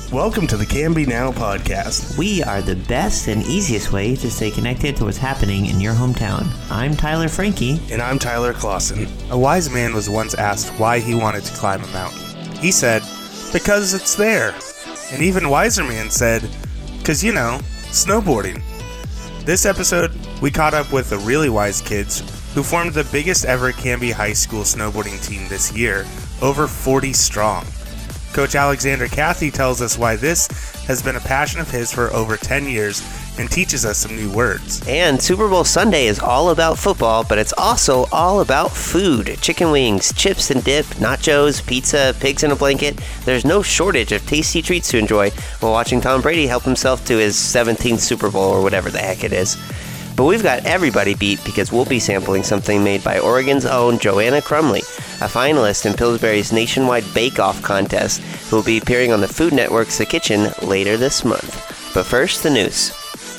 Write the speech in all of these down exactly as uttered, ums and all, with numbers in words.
Welcome to the Canby Now podcast. We are the best and easiest way to stay connected to what's happening in your hometown. I'm Tyler Frankie. And I'm Tyler Clausen. A wise man was once asked why he wanted to climb a mountain. He said, because it's there. An even wiser man said, because, you know, snowboarding. This episode, we caught up with the really wise kids who formed the biggest ever Canby High School snowboarding team this year, over forty strong. Coach Alexander Cathy tells us why this has been a passion of his for over ten years and teaches us some new words. And Super Bowl Sunday is all about football, but it's also all about food. Chicken wings, chips and dip, nachos, pizza, pigs in a blanket. There's no shortage of tasty treats to enjoy while watching Tom Brady help himself to his seventeenth Super Bowl or whatever the heck it is. But we've got everybody beat because we'll be sampling something made by Oregon's own Joanna Crumley, a finalist in Pillsbury's nationwide bake-off contest, who will be appearing on the Food Network's The Kitchen later this month. But first, the news.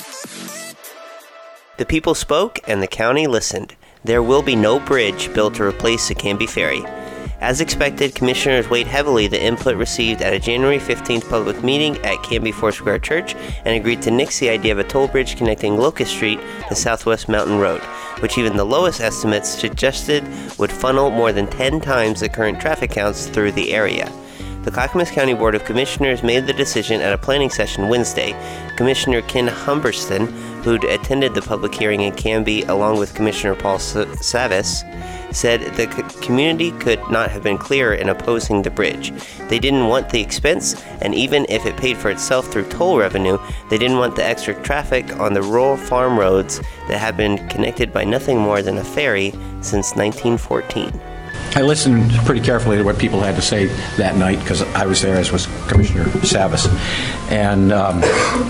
The people spoke and the county listened. There will be no bridge built to replace the Canby Ferry. As expected, commissioners weighed heavily the input received at a January fifteenth public meeting at Canby Foursquare Church and agreed to nix the idea of a toll bridge connecting Locust Street to Southwest Mountain Road, which even the lowest estimates suggested would funnel more than ten times the current traffic counts through the area. The Clackamas County Board of Commissioners made the decision at a planning session Wednesday. Commissioner Ken Humberston, who'd attended the public hearing in Canby along with Commissioner Paul Savas, said the community could not have been clearer in opposing the bridge. They didn't want the expense, and even if it paid for itself through toll revenue, they didn't want the extra traffic on the rural farm roads that have been connected by nothing more than a ferry since nineteen fourteen. I listened pretty carefully to what people had to say that night because I was there, as was Commissioner Savas, and um,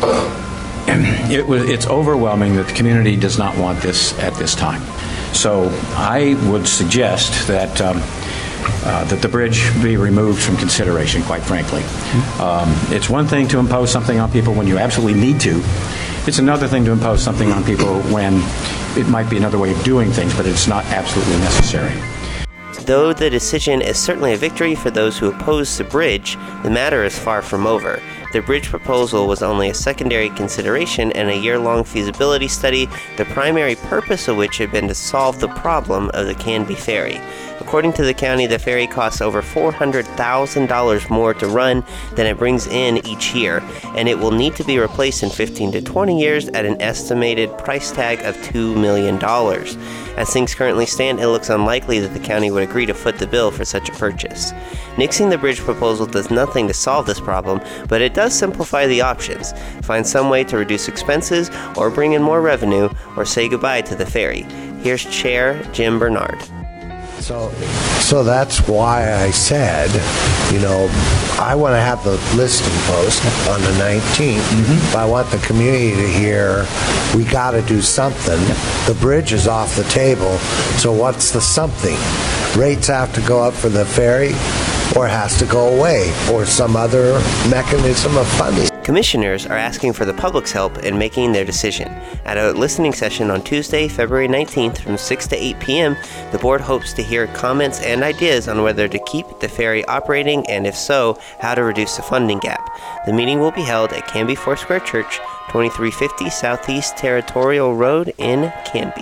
it was, it's overwhelming that the community does not want this at this time. So I would suggest that um, uh, that the bridge be removed from consideration, quite frankly. Um, it's one thing to impose something on people when you absolutely need to. It's another thing to impose something on people when it might be another way of doing things, but it's not absolutely necessary. Though the decision is certainly a victory for those who oppose the bridge, the matter is far from over. The bridge proposal was only a secondary consideration in a year-long feasibility study, the primary purpose of which had been to solve the problem of the Canby Ferry. According to the county, the ferry costs over four hundred thousand dollars more to run than it brings in each year, and it will need to be replaced in fifteen to twenty years at an estimated price tag of two million dollars. As things currently stand, it looks unlikely that the county would agree to foot the bill for such a purchase. Nixing the bridge proposal does nothing to solve this problem, but it does simplify the options, find some way to reduce expenses, or bring in more revenue, or say goodbye to the ferry. Here's Chair Jim Bernard. So, so that's why I said, you know, I want to have the listing post on the nineteenth, mm-hmm. but I want the community to hear we got to do something. The bridge is off the table, so what's the something? Rates have to go up for the ferry, or it has to go away, or some other mechanism of funding. Commissioners are asking for the public's help in making their decision. At a listening session on Tuesday, February nineteenth from six to eight p.m., the board hopes to hear comments and ideas on whether to keep the ferry operating and, if so, how to reduce the funding gap. The meeting will be held at Canby Foursquare Church, twenty-three fifty Southeast Territorial Road in Canby.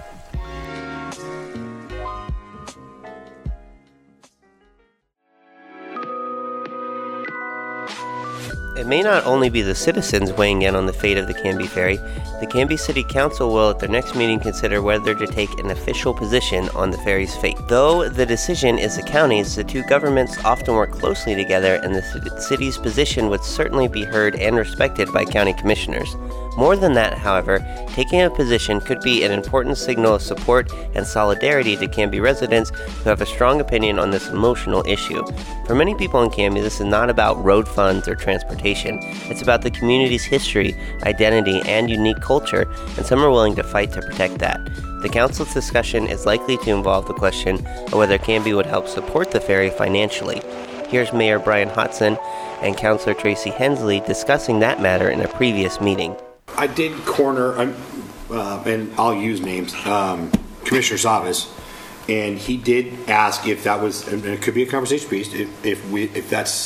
It may not only be the citizens weighing in on the fate of the Canby Ferry. The Canby City Council will at their next meeting consider whether to take an official position on the ferry's fate. Though the decision is the county's, the two governments often work closely together, and the city's position would certainly be heard and respected by county commissioners. More than that, however, taking a position could be an important signal of support and solidarity to Canby residents who have a strong opinion on this emotional issue. For many people in Canby, this is not about road funds or transportation. It's about the community's history, identity, and unique culture, and some are willing to fight to protect that. The council's discussion is likely to involve the question of whether Canby would help support the ferry financially. Here's Mayor Brian Hodson and Councilor Tracy Hensley discussing that matter in a previous meeting. I did corner, um, uh, and I'll use names, um, Commissioner Savas, and he did ask if that was, and it could be a conversation piece, if, if we, if that's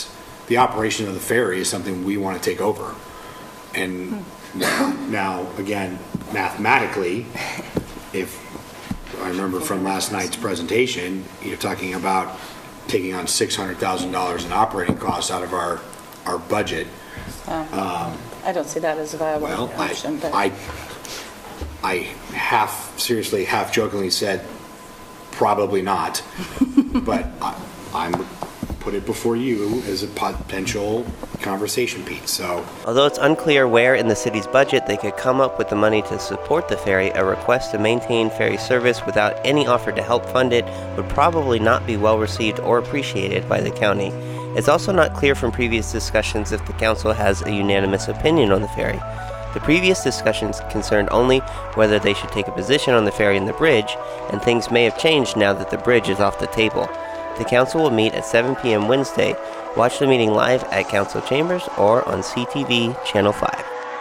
the operation of the ferry is something we want to take over. And now, now, again, mathematically, if I remember from last night's presentation, you're talking about taking on six hundred thousand dollars in operating costs out of our, our budget. Um, I don't see that as a viable Well, option. But I, I, I half seriously, half jokingly said, probably not. But I, I'm put it before you as a potential conversation piece. So, Although it's unclear where in the city's budget they could come up with the money to support the ferry, a request to maintain ferry service without any offer to help fund it would probably not be well received or appreciated by the county. It's also not clear from previous discussions if the council has a unanimous opinion on the ferry. The previous discussions concerned only whether they should take a position on the ferry and the bridge, and things may have changed now that the bridge is off the table. The council will meet at seven p.m. Wednesday. Watch the meeting live at council chambers or on C T V Channel five.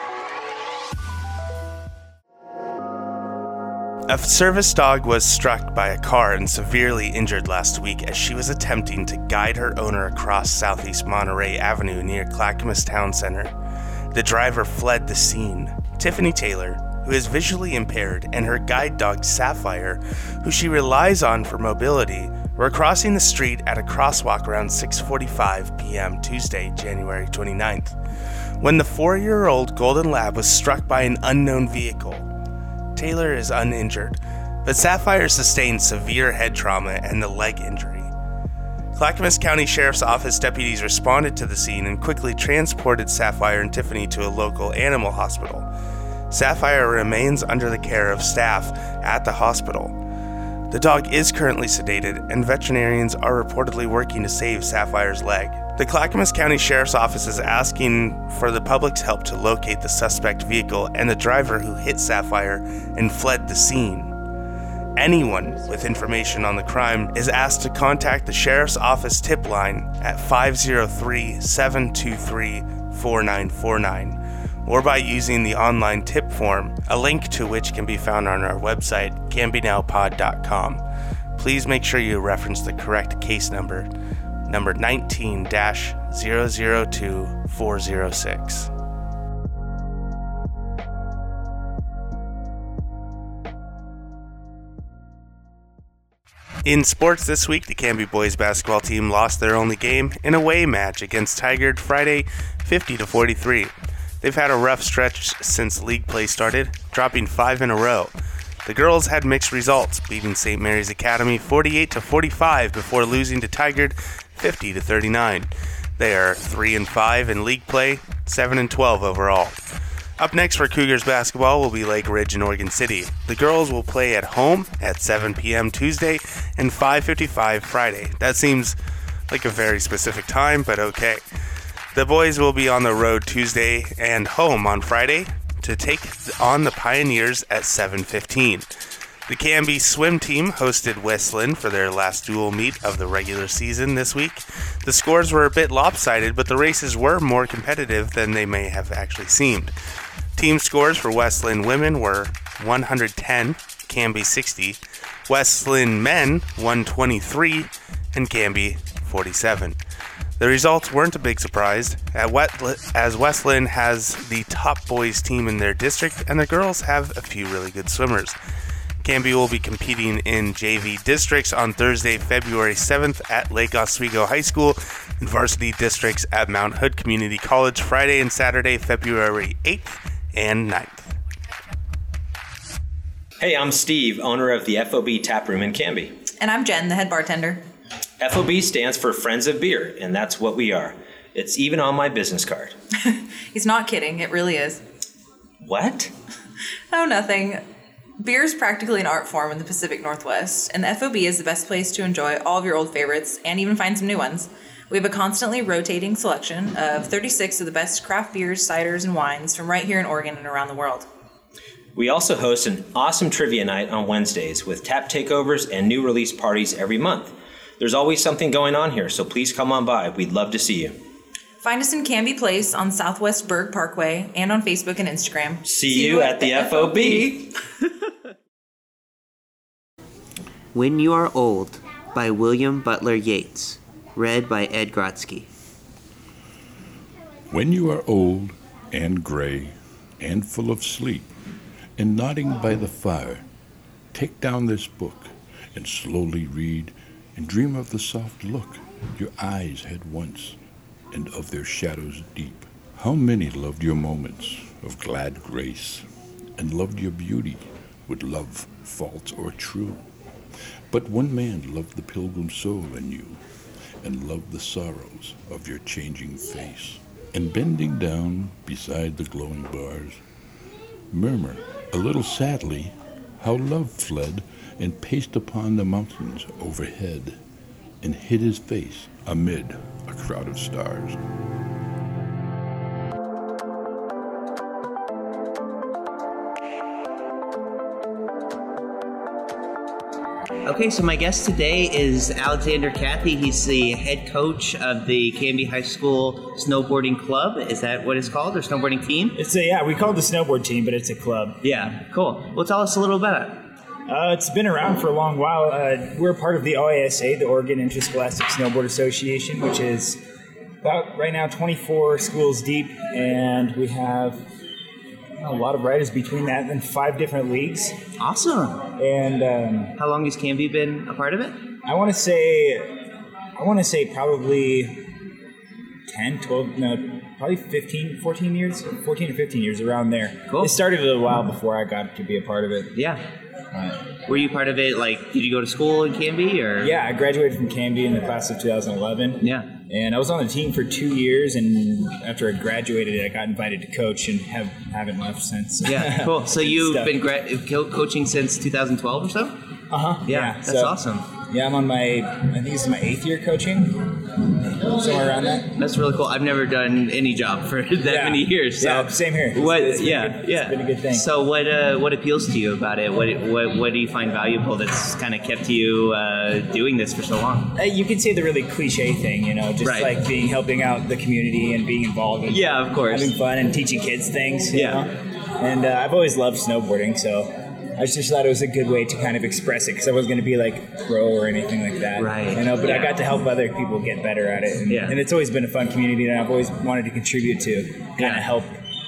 A service dog was struck by a car and severely injured last week as she was attempting to guide her owner across Southeast Monterey Avenue near Clackamas Town Center. The driver fled the scene. Tiffany Taylor, who is visually impaired, and her guide dog Sapphire, who she relies on for mobility, were crossing the street at a crosswalk around six forty-five p.m. Tuesday, January twenty-ninth, when the four-year-old Golden Lab was struck by an unknown vehicle. Taylor is uninjured, but Sapphire sustained severe head trauma and the leg injury. Clackamas County Sheriff's Office deputies responded to the scene and quickly transported Sapphire and Tiffany to a local animal hospital. Sapphire remains under the care of staff at the hospital. The dog is currently sedated, and veterinarians are reportedly working to save Sapphire's leg. The Clackamas County Sheriff's Office is asking for the public's help to locate the suspect vehicle and the driver who hit Sapphire and fled the scene. Anyone with information on the crime is asked to contact the Sheriff's Office tip line at five oh three, seven two three, four nine four nine or by using the online tip form, a link to which can be found on our website, canby now pod dot com. Please make sure you reference the correct case number, number nineteen dash zero zero two four zero six. In sports this week, the Canby boys basketball team lost their only game in a away match against Tigard Friday, fifty to forty-three. They've had a rough stretch since league play started, dropping five in a row. The girls had mixed results, beating Saint Mary's Academy forty-eight to forty-five before losing to Tigard fifty to thirty-nine. They are three and five in league play, seven and twelve overall. Up next for Cougars basketball will be Lake Ridge and Oregon City. The girls will play at home at seven p.m. Tuesday and five fifty-five Friday. That seems like a very specific time, but okay. The boys will be on the road Tuesday and home on Friday to take on the Pioneers at seven fifteen. The Canby swim team hosted Westland for their last dual meet of the regular season this week. The scores were a bit lopsided, but the races were more competitive than they may have actually seemed. Team scores for Westland women were one ten, Canby sixty, Westland men one twenty-three, and Canby forty-seven. The results weren't a big surprise, as Westland has the top boys team in their district, and the girls have a few really good swimmers. Canby will be competing in J V districts on Thursday, February seventh at Lake Oswego High School, and varsity districts at Mount Hood Community College Friday and Saturday, February eighth and ninth. Hey, I'm Steve, owner of the F O B Tap Room in Canby. And I'm Jen, the head bartender. F O B stands for Friends of Beer, and that's what we are. It's even on my business card. He's not kidding. It really is. What? Oh, nothing. Beer is practically an art form in the Pacific Northwest, and the F O B is the best place to enjoy all of your old favorites and even find some new ones. We have a constantly rotating selection of thirty-six of the best craft beers, ciders, and wines from right here in Oregon and around the world. We also host an awesome trivia night on Wednesdays with tap takeovers and new release parties every month. There's always something going on here, so please come on by. We'd love to see you. Find us in Canby Place on Southwest Berg Parkway and on Facebook and Instagram. See, see you, you at, at the F O B. When You Are Old by William Butler Yeats, read by Ed Grotsky. When you are old and gray and full of sleep and nodding by the fire, take down this book and slowly read and dream of the soft look your eyes had once and of their shadows deep. How many loved your moments of glad grace and loved your beauty with love false or true? But one man loved the pilgrim soul in you and loved the sorrows of your changing face. And bending down beside the glowing bars, murmur a little sadly how love fled and paced upon the mountains overhead and hid his face amid a crowd of stars. Okay, so my guest today is Alexander Cathy. He's the head coach of the Canby High School Snowboarding Club. Is that what it's called, or snowboarding team? It's a, yeah, we call it the snowboard team, but it's a club. Yeah, cool. Well, tell us a little about it. Uh, it's been around for a long while. Uh, we're part of the O I S A, the Oregon Interscholastic Snowboard Association, which is about right now twenty-four schools deep, and we have a lot of riders between that and five different leagues. Awesome. And um, how long has Canby been a part of it? I want to say, I want to say probably ten, twelve, no, probably fifteen, fourteen years, fourteen or fifteen years, around there. Cool. It started a while before I got to be a part of it. Yeah. Uh, Were you part of it, like, did you go to school in Canby, or? Yeah, I graduated from Canby in the class of two thousand eleven. Yeah. And I was on the team for two years, and after I graduated, I got invited to coach and have, haven't left since. Yeah, cool. So you've Stuff. been gra- co- coaching since two thousand twelve or so? Uh-huh. Yeah, Yeah, that's so- awesome. Yeah, I'm on my, I think this is my eighth year coaching, somewhere around that. That's really cool. I've never done any job for that Yeah. many years. So. Yeah, same here. It's- What? it's been yeah, good- yeah. It's been a good thing. So what? Uh, what appeals to you about it? What? What? What do you find valuable that's kind of kept you uh, doing this for so long? Uh, you could say the really cliche thing, you know, just Right. like being helping out the community and being involved in Yeah, of course. having fun and teaching kids things. You Yeah. know? And uh, I've always loved snowboarding, so I just thought it was a good way to kind of express it because I wasn't going to be like pro or anything like that. Right. You know, but I Yeah. got to help other people get better at it, and, Yeah. and it's always been a fun community that I've always wanted to contribute to, kind Yeah. of help.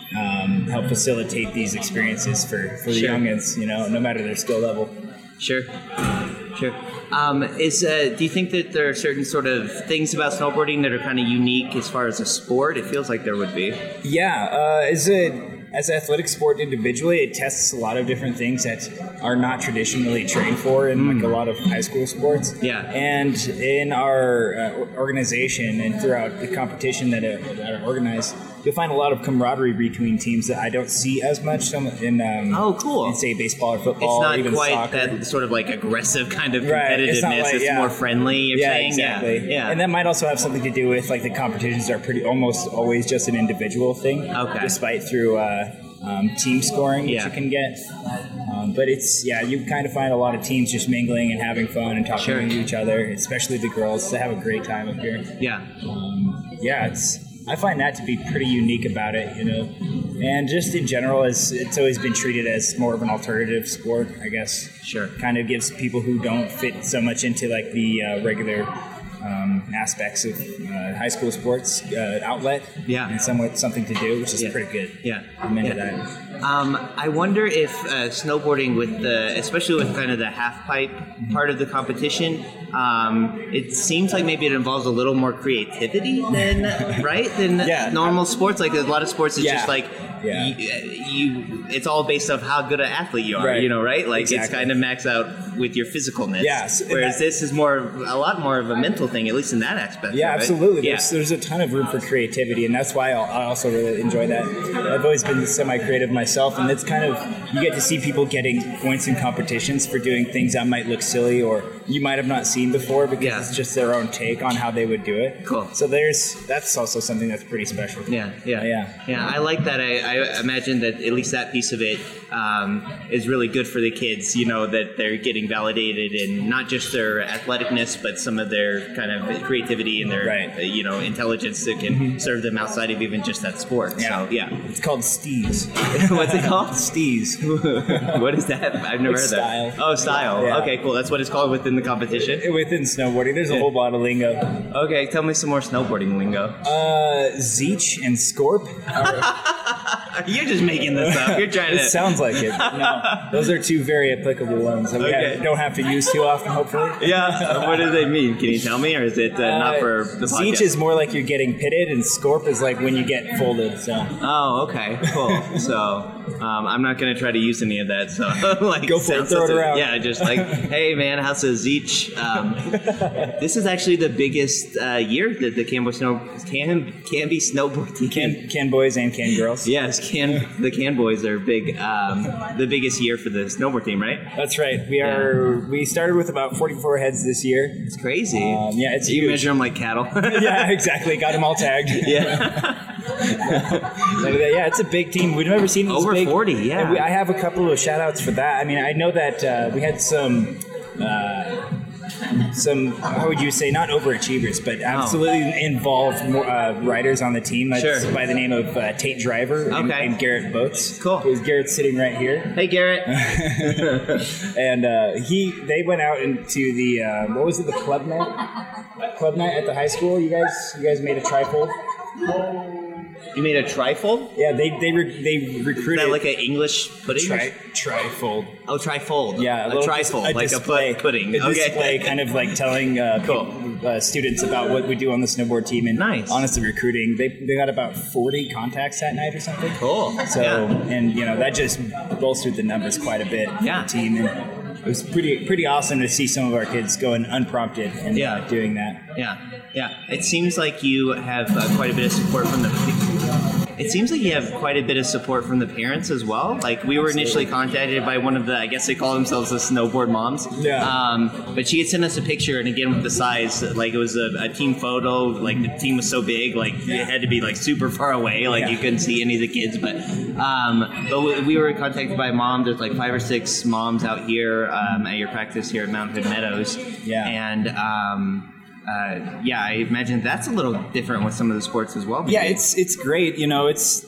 Um, help facilitate these experiences for, for the Sure. youngins, you know, no matter their skill level. Sure, sure. Um, is uh, do you think that there are certain sort of things about snowboarding that are kind of unique as far as a sport? It feels like there would be. Yeah, uh, as a as an athletic sport individually, it tests a lot of different things that are not traditionally trained for in like a lot of high school sports. Yeah. And in our uh, organization and throughout the competition that, uh, that are organized, you'll find a lot of camaraderie between teams that I don't see as much some in um, oh cool in say baseball or football. It's or not even quite soccer. that sort of like aggressive kind of competitiveness. Right. It's, not like, it's yeah. more friendly. You're yeah, saying, exactly. yeah, yeah. And that might also have something to do with like the competitions are pretty almost always just an individual thing. Okay. Despite through uh, um, team scoring, which Yeah. you can get. Um, but it's yeah, you kind of find a lot of teams just mingling and having fun and talking Sure. to each other, especially the girls. They have a great time up here. Yeah. Um, yeah, it's. I find that to be pretty unique about it, you know. And just in general, it's, it's always been treated as more of an alternative sport, I guess. Sure. Kind of gives people who don't fit so much into like the uh, regular um, aspects of uh, high school sports uh, outlet. Yeah. And somewhat something to do, which is Yeah. pretty good. Yeah. I'm into Yeah. that. Um, I wonder if uh, snowboarding with the, especially with kind of the half pipe part of the competition, um, it seems like maybe it involves a little more creativity than right than Yeah. normal sports. Like a lot of sports, it's Yeah. just like Yeah. you, you. It's all based off how good an athlete you are. Right. You know, right? Like it's Exactly. kind of max out with your physicalness. Yes. And Whereas that- this is more, a lot more of a mental thing, at least in that aspect. Yeah, of it. absolutely. Yeah. There's, there's a ton of room for creativity, and that's why I also really enjoy that. I've always been semi-creative myself, and it's kind of, you get to see people getting points in competitions for doing things that might look silly or you might have not seen before because Yeah. it's just their own take on how they would do it. Cool. So there's, that's also something that's pretty special. Yeah, yeah, Yeah. yeah. I like that. I, I imagine that at least that piece of it um, is really good for the kids. You know, that they're getting validated in not just their athleticness, but some of their kind of creativity and their Right. uh, you know intelligence that can serve them outside of even just that sport. Yeah. So yeah. It's called stees. What's it called? Stees. What is that? I've never It's heard that. style. Oh, style. Yeah. Okay, cool. That's what it's called within the competition? Within snowboarding, there's a whole lot of lingo. Okay, tell me some more snowboarding lingo. Uh, Zeech and Scorp. Are, You're just making this up. You're trying it to. It sounds like it. No, those are two very applicable ones that we Okay. have, don't have to use too often, hopefully. Yeah, what do they mean? Can you tell me, or is it uh, not Uh, for the podcast? Zeech is more like you're getting pitted, and Scorp is like when you get folded. So. Oh, okay, cool. So um, I'm not gonna try to use any of that. So like, Go for it, sounds- throw it around. Yeah, just like, hey man, how's the Zeech? Um, this is actually the biggest uh, year that the Canby Snow Can Canby snowboard team. Can can boys and can girls. Yes, can the Can boys are big. Um, the biggest year for the snowboard team, right? That's right. We are. We started with about forty-four heads this year. It's crazy. Um, yeah, it's you huge. measure them like cattle. Yeah, exactly. Got them all tagged. Yeah. Yeah, it's a big team. We've never seen it this Over big. forty, yeah. And we, I have a couple of shout outs for that. I mean, I know that uh, we had some. Uh, some, how would you say, not overachievers, but absolutely oh. involved uh, riders on the team. That's sure. by the name of uh, Tate Driver and, okay. and Garrett Boats. Cool. Who's Garrett's sitting right here. Hey, Garrett. And uh, he, they went out into the uh, what was it, the club night? Club night at the high school. You guys, you guys made a trifold. You made a trifold? Yeah, they they re- they recruited. Is that like an English pudding? Tri- trifold. Oh, trifold. Yeah, a, a trifold, dis- a like display, a pudding. A okay. display, kind of like telling uh, cool. people, uh, students about what we do on the snowboard team and nice. honestly recruiting. They they got about forty contacts that night or something. Cool. So yeah. and you know that just bolstered the numbers quite a bit. Yeah. For the team. And it was pretty pretty awesome to see some of our kids going unprompted and yeah. uh, doing that. Yeah, yeah. It seems like you have uh, quite a bit of support from the. It seems like you have quite a bit of support from the parents as well. Like we were initially contacted by one of the, I guess they call themselves the snowboard moms. Yeah. Um, but she had sent us a picture, and again with the size, like it was a, a team photo. Like the team was so big, like it had to be like super far away. Like yeah. you couldn't see any of the kids. But um, but we, we were contacted by a mom. There's like five or six moms out here um, at your practice here at Mount Hood Meadows. Yeah. And. Um, Uh, yeah, I imagine that's a little different with some of the sports as well. Maybe. Yeah, it's it's great. You know, it's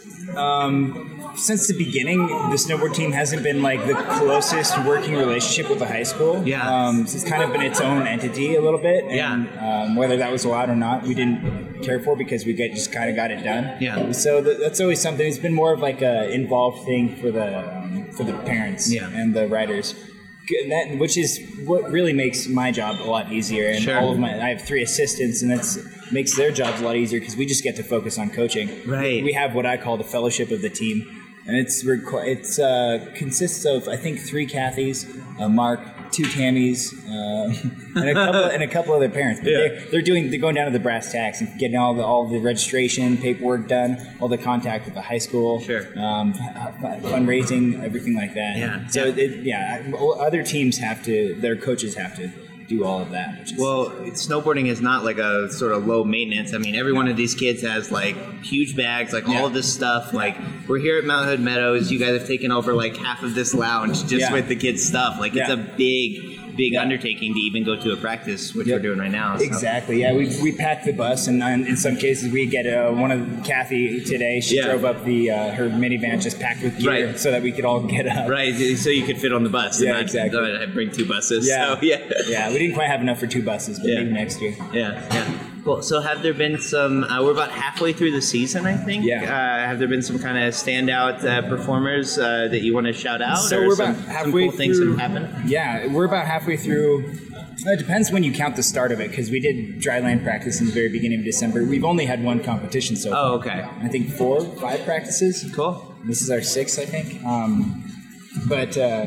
um, since the beginning, the snowboard team hasn't been like the closest working relationship with the high school. Yeah, um, so it's kind of been its own entity a little bit. And, yeah, um, whether that was allowed or not, we didn't care for because we get, just kind of got it done. Yeah. So th- that's always something. It's been more of like a involved thing for the um, for the parents yeah. and the riders. And that, which is what really makes my job a lot easier, and sure. all of my I have three assistants, and that's makes their jobs a lot easier because we just get to focus on coaching. Right. We have what I call the fellowship of the team, and it's requ- it's uh, consists of I think three Kathys, a Mark, two Tammys, uh, and a couple and a couple other parents. But yeah. they're, they're doing they're going down to the brass tacks and getting all the all the registration paperwork done, all the contact with the high school, sure, um, fundraising, everything like that. Yeah. So yeah. It, yeah, other teams have to, their coaches have to do all of that. Which is, well, snowboarding is not like a sort of low maintenance. I mean, every one of these kids has like huge bags, like yeah. all of this stuff. Like we're here at Mount Hood Meadows. You guys have taken over like half of this lounge just yeah. with the kids' stuff. Like yeah. it's a big. big yeah. undertaking to even go to a practice, which yep. we're doing right now. So. Exactly. Yeah, we we packed the bus, and uh, in some cases we get uh, one of Kathy today. She yeah. drove up the uh, her minivan just packed with gear, right. so that we could all get up. Right, so you could fit on the bus. Yeah, and exactly. I bring two buses. Yeah, so, yeah, yeah. We didn't quite have enough for two buses, but yeah. maybe next year. Yeah, yeah. Cool. So have there been some, uh, we're about halfway through the season, I think. Yeah. Uh, have there been some kind of standout uh, performers uh, that you want to shout out? So or we're some, about halfway some cool through, things that have happened? Yeah, we're about halfway through. It depends when you count the start of it, because we did dry land practice in the very beginning of December. We've only had one competition so far. Oh, okay. I think four, five practices. Cool. This is our sixth, I think. Um, but... Uh,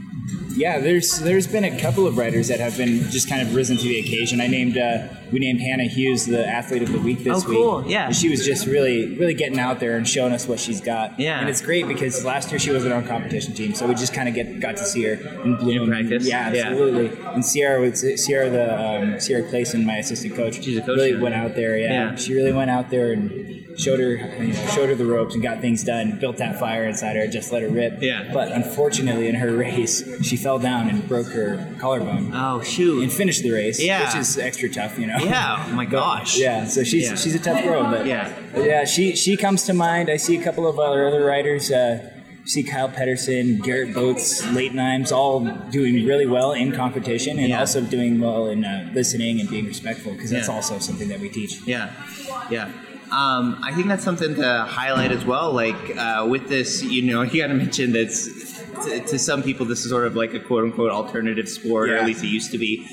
Yeah, there's there's been a couple of riders that have been just kind of risen to the occasion. I named uh, we named Hannah Hughes the athlete of the week this oh, cool. week. Yeah, she was just really really getting out there and showing us what she's got. Yeah, and it's great because last year she wasn't on competition team, so we just kind of get got to see her in bloom. In practice. Yeah, absolutely. Yeah. And Sierra was Sierra the um, Sierra Clayson, my assistant coach. She's a coach. Really now. went out there. Yeah. yeah, she really went out there and showed her you know, showed her the ropes and got things done. Built that fire inside her, just let her rip. Yeah. But unfortunately, in her race, she fell down and broke her collarbone. Oh shoot! And finished the race. Yeah. Which is extra tough, you know. Yeah. Oh my gosh. Yeah. So she's yeah. she's a tough girl, but yeah, but yeah. She she comes to mind. I see a couple of other other riders. Uh, see Kyle Pedersen, Garrett Boats, Leighton Imes all doing really well in competition and Yeah. also doing well in uh, listening and being respectful, because that's Yeah. also something that we teach. Yeah, yeah. Um, I think that's something to highlight as well. Like uh, with this, you know, you got to mention that to, to some people this is sort of like a quote unquote alternative sport, or Yeah. at least it used to be.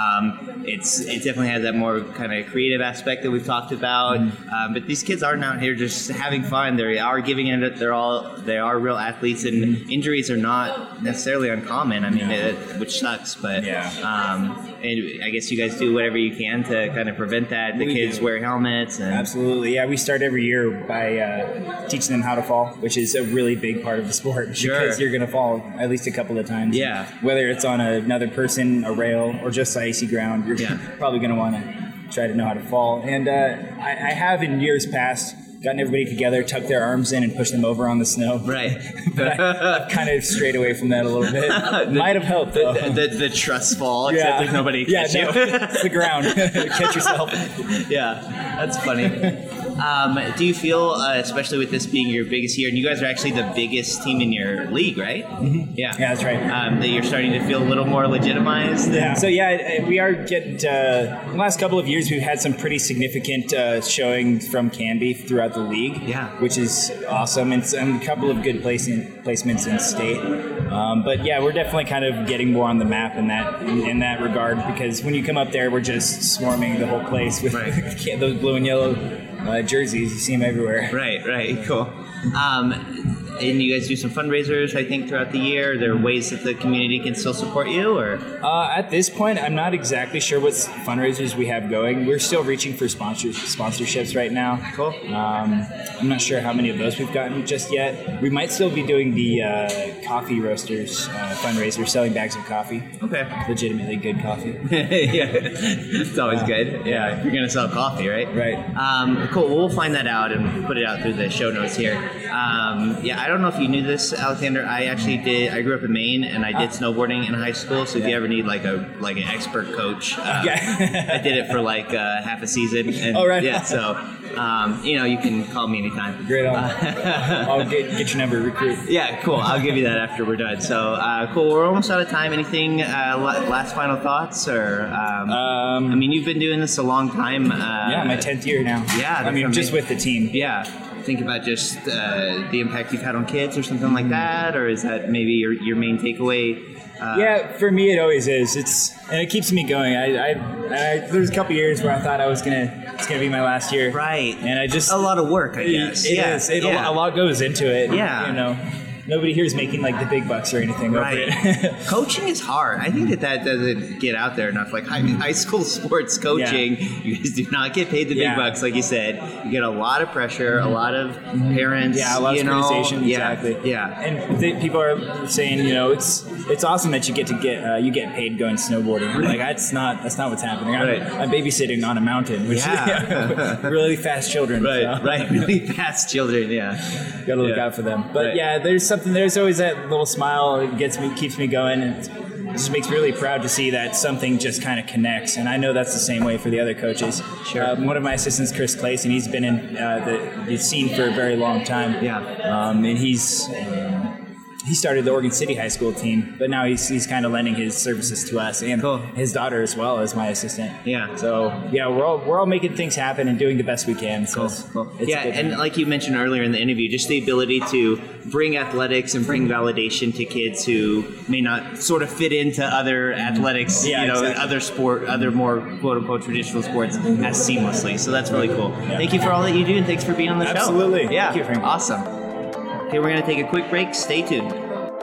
Um, it's it definitely has that more kind of creative aspect that we've talked about. Mm-hmm. Um, but these kids aren't out here just having fun. They are giving it. They're all they are real athletes, and Mm-hmm. injuries are not necessarily uncommon. I mean, it, which sucks, but Yeah. um, and I guess you guys do whatever you can to kind of prevent that. The We kids do. wear helmets. And, Absolutely, yeah. We start every year by uh, teaching them how to fall, which is a really big part of the sport. Sure. Because you're going to fall at least a couple of times. Yeah. Whether it's on another person, a rail, or just icy ground, you're Yeah. probably going to want to try to know how to fall. And uh, I, I have in years past gotten everybody together, tuck their arms in, and push them over on the snow. Right. But I, I've kind of strayed away from that a little bit. Might have helped, though. The, the, the trust fall, except there's nobody to yeah, catch no, you. it's the ground. Catch yourself. Yeah, that's funny. Um, do you feel, uh, especially with this being your biggest year, and you guys are actually the biggest team in your league, right? Mm-hmm. Yeah. Yeah, that's right. Um, that you're starting to feel a little more legitimized? Yeah. So yeah, we are getting. Uh, the last couple of years, we've had some pretty significant uh, showing from Canby throughout the league. Yeah. Which is awesome, and, and a couple of good placing, placements in state. Um, but yeah, we're definitely kind of getting more on the map in that in, in that regard, because when you come up there, we're just swarming the whole place with Right. those blue and yellow uh, jerseys. You see them everywhere. Right, right, cool. Um, and you guys do some fundraisers, I think, throughout the year. Are there ways that the community can still support you, or? Uh, at this point, I'm not exactly sure what fundraisers we have going. We're still reaching for sponsors, sponsorships right now. Cool. Um, I'm not sure how many of those we've gotten just yet. We might still be doing the uh, coffee roasters uh, fundraiser, selling bags of coffee. Okay. Legitimately good coffee. Yeah, it's always good. Yeah, if you're gonna sell coffee, right? Right. Um, cool. Well, we'll find that out and put it out through the show notes here. Um, yeah, I don't know if you knew this, Alexander. I actually did. I grew up in Maine, and I did snowboarding in high school. So if you ever need like a like an expert coach, uh, I did it for like uh, half a season. And, Oh, right. Yeah. So um, you know, you can call me anytime. Great on. I'll get, get your number, recruit. Yeah, cool. I'll give you that after we're done. So uh, cool. We're almost out of time. Anything? Uh, last final thoughts, or um, Um, I mean, you've been doing this a long time. Uh, yeah, my tenth year now. Yeah, I mean, that's just amazing. with the team. Yeah. Think about just uh, the impact you've had on kids or something like that, or is that maybe your, your main takeaway? Uh, Yeah, for me it always is. It's and it keeps me going. I, I, I there's a couple years where I thought I was gonna it's gonna be my last year, right? And I just a lot of work, I guess. It yeah. is. It, yeah. A lot goes into it. Yeah. You know, nobody here is making like the big bucks or anything Right. over it. Coaching is hard. I think that that doesn't get out there enough. Like high, high school sports coaching, you guys do not get paid the big Yeah. bucks, like you said. You get a lot of pressure, a lot of parents. Yeah, a lot you of know, criticization. yeah, Exactly. Yeah. And th- people are saying, you know, it's it's awesome that you get to get uh, you get paid going snowboarding. Like that's not that's not what's happening. I'm, Right. I'm babysitting on a mountain, which Yeah. really fast children. Right, so. right. Really fast children. Yeah. Gotta look Yeah. out for them. But Right. yeah, there's something. There's always that little smile. It gets me, keeps me going, and it just makes me really proud to see that something just kind of connects. And I know that's the same way for the other coaches. Sure. Um, one of my assistants, Chris Clayson, he's been in uh, the, the scene for a very long time. Yeah. Um, and he's. Um, he started the Oregon City High School team, but now he's he's kind of lending his services to us and Cool. his daughter as well as my assistant. Yeah. So yeah, we're all we're all making things happen and doing the best we can. So Cool. it's Yeah, a good and thing. like you mentioned earlier in the interview, just the ability to bring athletics and bring validation to kids who may not sort of fit into other athletics, Yeah, you know, exactly. other sport, other more quote unquote traditional sports as seamlessly. So that's really cool. Thank you for all that you do, and thanks for being on the show. Absolutely. Yeah. Thank you, Frank. Awesome. Okay, we're gonna take a quick break. Stay tuned.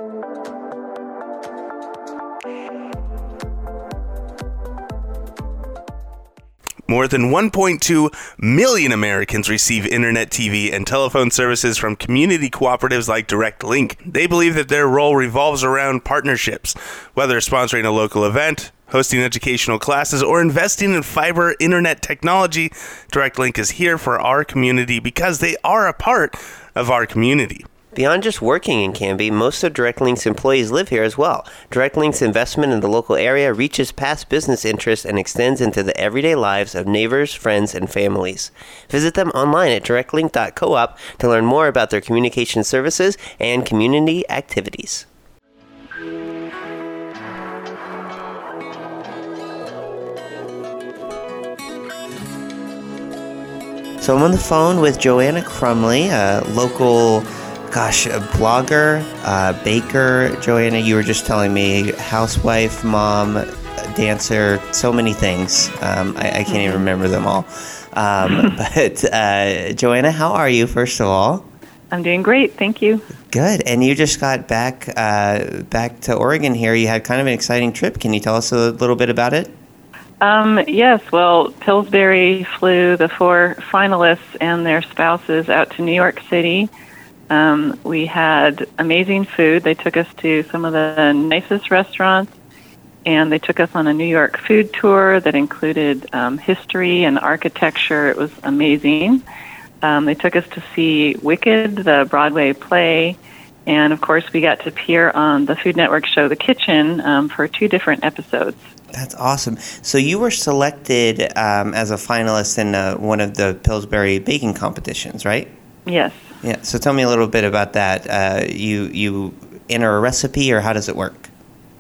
More than one point two million Americans receive internet, T V, and telephone services from community cooperatives like Direct Link. They believe that their role revolves around partnerships, whether sponsoring a local event, hosting educational classes, or investing in fiber internet technology. Direct Link is here for our community because they are a part of our community. Beyond just working in Canby, most of DirectLink's employees live here as well. DirectLink's investment in the local area reaches past business interests and extends into the everyday lives of neighbors, friends, and families. Visit them online at direct link dot coop to learn more about their communication services and community activities. So I'm on the phone with Joanna Crumley, a local, gosh, a blogger, uh, baker. Joanna, you were just telling me, housewife, mom, dancer, so many things. Um, I, I can't even remember them all. Um, but uh, Joanna, how are you, first of all? I'm doing great, thank you. Good. And you just got back uh, back to Oregon here. You had kind of an exciting trip. Can you tell us a little bit about it? Um, yes, well, Pillsbury flew the four finalists and their spouses out to New York City. Um, we had amazing food. They took us to some of the nicest restaurants, and they took us on a New York food tour that included um, history and architecture. It was amazing. Um, they took us to see Wicked, the Broadway play, and of course we got to appear on the Food Network show The Kitchen um, for two different episodes. That's awesome. So you were selected um, as a finalist in uh, one of the Pillsbury baking competitions, right? Yes. Yeah. So tell me a little bit about that. Uh, you you enter a recipe, or how does it work?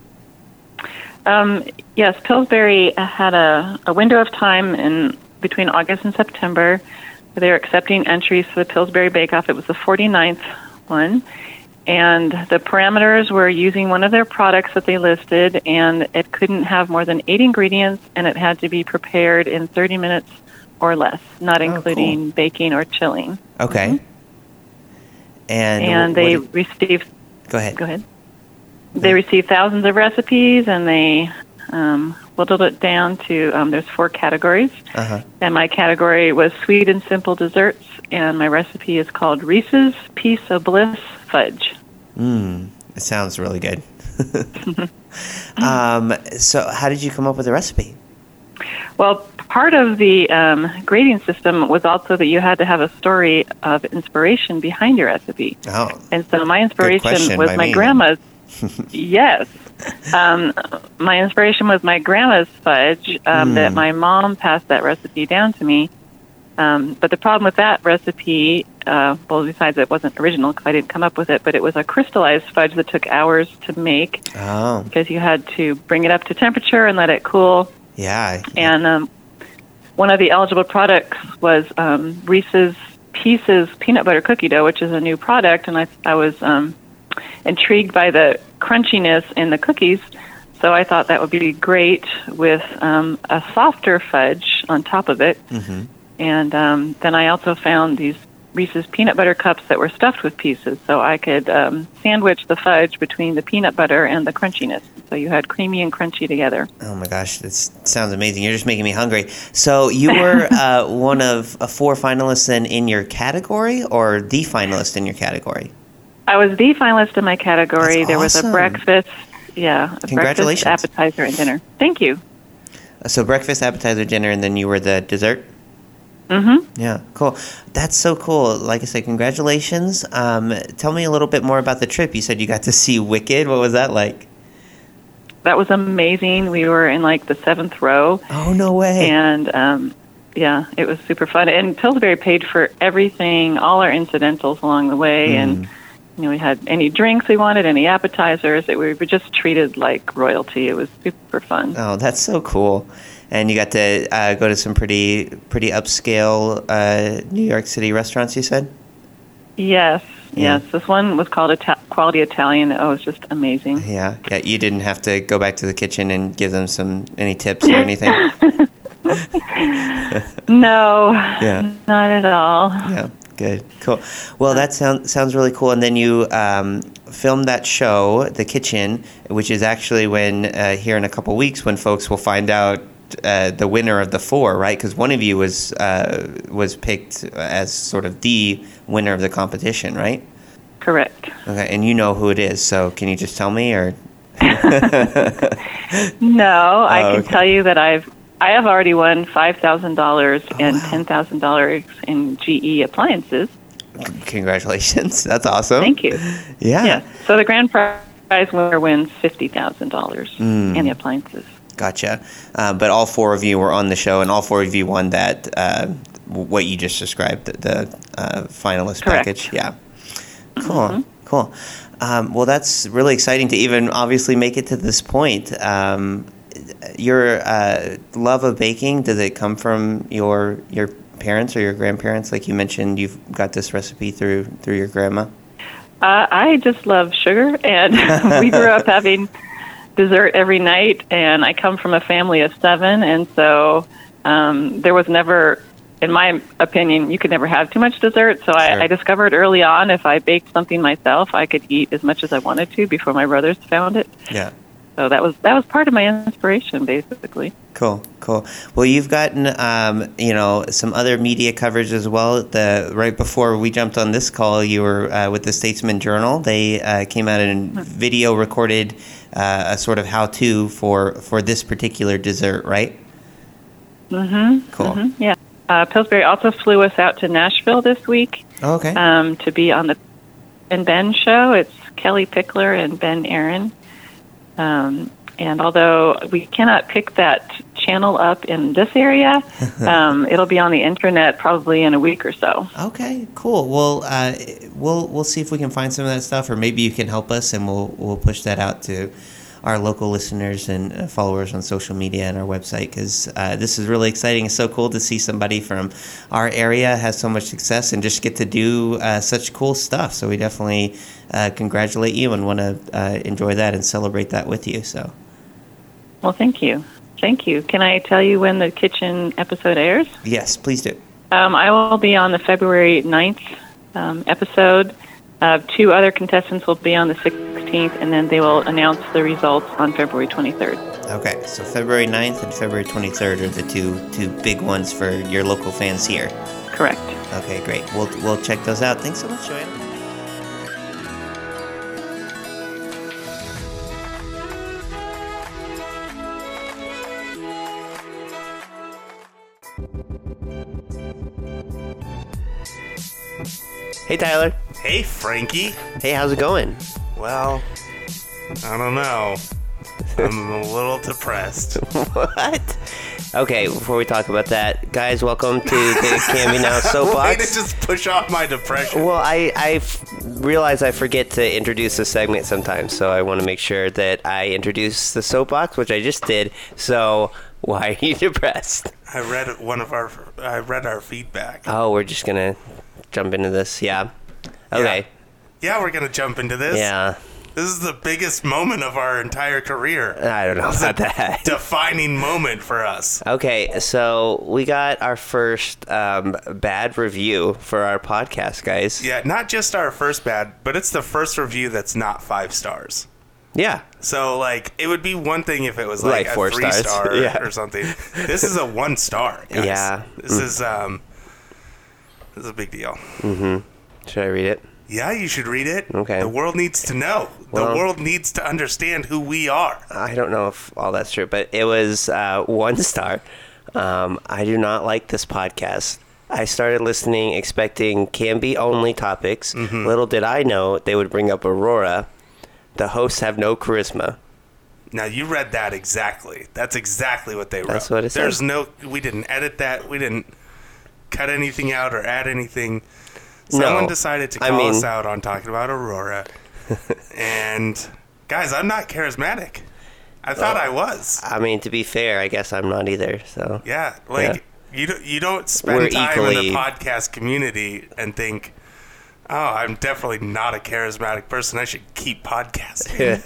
Um, yes, Pillsbury had a, a window of time in between August and September. They were accepting entries for the Pillsbury Bake Off. It was the forty-ninth one. And the parameters were using one of their products that they listed, and it couldn't have more than eight ingredients, and it had to be prepared in thirty minutes or less, not including oh, cool. baking or chilling. Okay. Mm-hmm. And and they did, received... Go ahead. Go ahead. They received thousands of recipes, and they um, whittled it down to, um, there's four categories. Uh-huh. And my category was sweet and simple desserts, and my recipe is called Reese's Piece of Bliss Fudge. Mmm, it sounds really good. um, so how did you come up with the recipe? Well, part of the um, grading system was also that you had to have a story of inspiration behind your recipe. Oh, and so my inspiration was my me. grandma's. Yes. Um, my inspiration was my grandma's fudge um, mm. that my mom passed that recipe down to me. Um, but the problem with that recipe, uh, well, besides it wasn't original because I didn't come up with it, but it was a crystallized fudge that took hours to make oh. because you had to bring it up to temperature and let it cool. Yeah. And um, one of the eligible products was um, Reese's Pieces peanut butter cookie dough, which is a new product, and I, I was um, intrigued by the crunchiness in the cookies, so I thought that would be great with um, a softer fudge on top of it. Mm-hmm. And um, then I also found these Reese's peanut butter cups that were stuffed with pieces, so I could um, sandwich the fudge between the peanut butter and the crunchiness. So you had creamy and crunchy together. Oh my gosh, this sounds amazing. You're just making me hungry. So you were uh, one of uh, four finalists then in your category, or the finalist in your category? I was the finalist in my category. That's there awesome. was a breakfast, yeah, a Congratulations. breakfast, appetizer, and dinner. Thank you. So breakfast, appetizer, dinner, and then you were the dessert? Mm-hmm. Yeah, cool. That's so cool. Like I said, congratulations. Um, tell me a little bit more about the trip. You said you got to see Wicked. What was that like? That was amazing. We were in like the seventh row. Oh, no way. And um, yeah, it was super fun. And Pillsbury paid for everything, all our incidentals along the way. Mm. And you know, we had any drinks we wanted, any appetizers. It, we were just treated like royalty. It was super fun. Oh, that's so cool. And you got to uh, go to some pretty pretty upscale uh, New York City restaurants, you said? Yes, yeah. yes. This one was called Ita- Quality Italian. Oh, it was just amazing. Yeah, yeah. You didn't have to go back to the kitchen and give them some any tips or anything? No, yeah. Not at all. Yeah, good, cool. Well, that sounds sounds really cool. And then you um, filmed that show, The Kitchen, which is actually when, uh, here in a couple weeks, when folks will find out Uh, the winner of the four, right? Because one of you was uh, was picked as sort of the winner of the competition, right? Correct. Okay, and you know who it is, so can you just tell me, or? No, I oh, can okay. tell you that I've I have already won five thousand dollars oh, and wow. ten thousand dollars in G E appliances. Congratulations. That's awesome. Thank you. Yeah. Yeah. So the grand prize winner wins fifty thousand dollars Mm. and the appliances. Gotcha. Uh, but all four of you were on the show, and all four of you won that, uh, what you just described, the, the uh, finalist Correct. package. Yeah. Cool. Cool. Um, well, that's really exciting to even obviously make it to this point. Um, your uh, love of baking, does it come from your your parents or your grandparents? Like you mentioned, you've got this recipe through through your grandma. Uh, I just love sugar, and we grew up having dessert every night, and I come from a family of seven, and so um, there was never, in my opinion, you could never have too much dessert, so Sure. I, I discovered early on if I baked something myself, I could eat as much as I wanted to before my brothers found it. Yeah. So that was that was part of my inspiration, basically. Cool, cool. Well, you've gotten, um, you know, some other media coverage as well. The right before we jumped on this call, you were uh, with the Statesman Journal. They uh, came out and video recorded uh, a sort of how-to for for this particular dessert, right? Mm-hmm. Cool. Mm-hmm. Yeah. Uh, Pillsbury also flew us out to Nashville this week. Oh, okay. Um, to be on the and Ben show. It's Kelly Pickler and Ben Aaron. Um, and although we cannot pick that channel up in this area, um, it'll be on the internet probably in a week or so. Okay, cool. Well, uh, we'll we'll see if we can find some of that stuff, or maybe you can help us, and we'll we'll push that out to our local listeners and uh, followers on social media and our website, because uh, this is really exciting. It's so cool to see somebody from our area has so much success and just get to do uh, such cool stuff. So we definitely uh, congratulate you and want to uh, enjoy that and celebrate that with you. So, well, thank you. Thank you. Can I tell you when the kitchen episode airs? Yes, please do. Um, I will be on the February ninth um, episode. Uh, two other contestants will be on the sixteenth, and then they will announce the results on February twenty-third. Okay, so February ninth and February twenty-third are the two two big ones for your local fans here. Correct. Okay, great. We'll we'll check those out. Thanks so much, Joanne. Hey, Tyler. Hey, Frankie. Hey, how's it going? Well, I don't know. I'm a little depressed. What? Okay, before we talk about that, guys, welcome to the Can Be Now Soapbox. Way to just push off my depression. Well, I, I f- realize I forget to introduce the segment sometimes, so I want to make sure that I introduce the Soapbox, which I just did. So, why are you depressed? I read one of our. I read our feedback. Oh, we're just gonna jump into this. Yeah. Okay. Yeah, we're gonna jump into this. Yeah. This is the biggest moment of our entire career. I don't know This is about a that. Defining moment for us. Okay, so we got our first um, bad review for our podcast, guys. Yeah, not just our first bad, but it's the first review that's not five stars. Yeah. So, like, it would be one thing if it was like, Like four a three stars. star Yeah. or something. This is a one star, guys. Yeah. This Mm. is um, this is a big deal. Mm-hmm. Should I read it? Yeah, you should read it. Okay. The world needs to know. Well- the world needs to understand who we are. I don't know if all that's true, but it was uh, one star. Um, I do not like this podcast. I started listening expecting Can-Be only topics. Mm-hmm. Little did I know they would bring up Aurora. The hosts have no charisma. Now, you read that exactly. That's exactly what they wrote. That's what it said. There's no, we didn't edit that. We didn't cut anything out or add anything. Someone No, decided to I call mean- us out on talking about Aurora. And, guys, I'm not charismatic. I thought I was. I mean, to be fair, I guess I'm not either. So Yeah, like, Yeah. you, don't, you don't spend We're time in equally- the podcast community and think, oh, I'm definitely not a charismatic person. I should keep podcasting.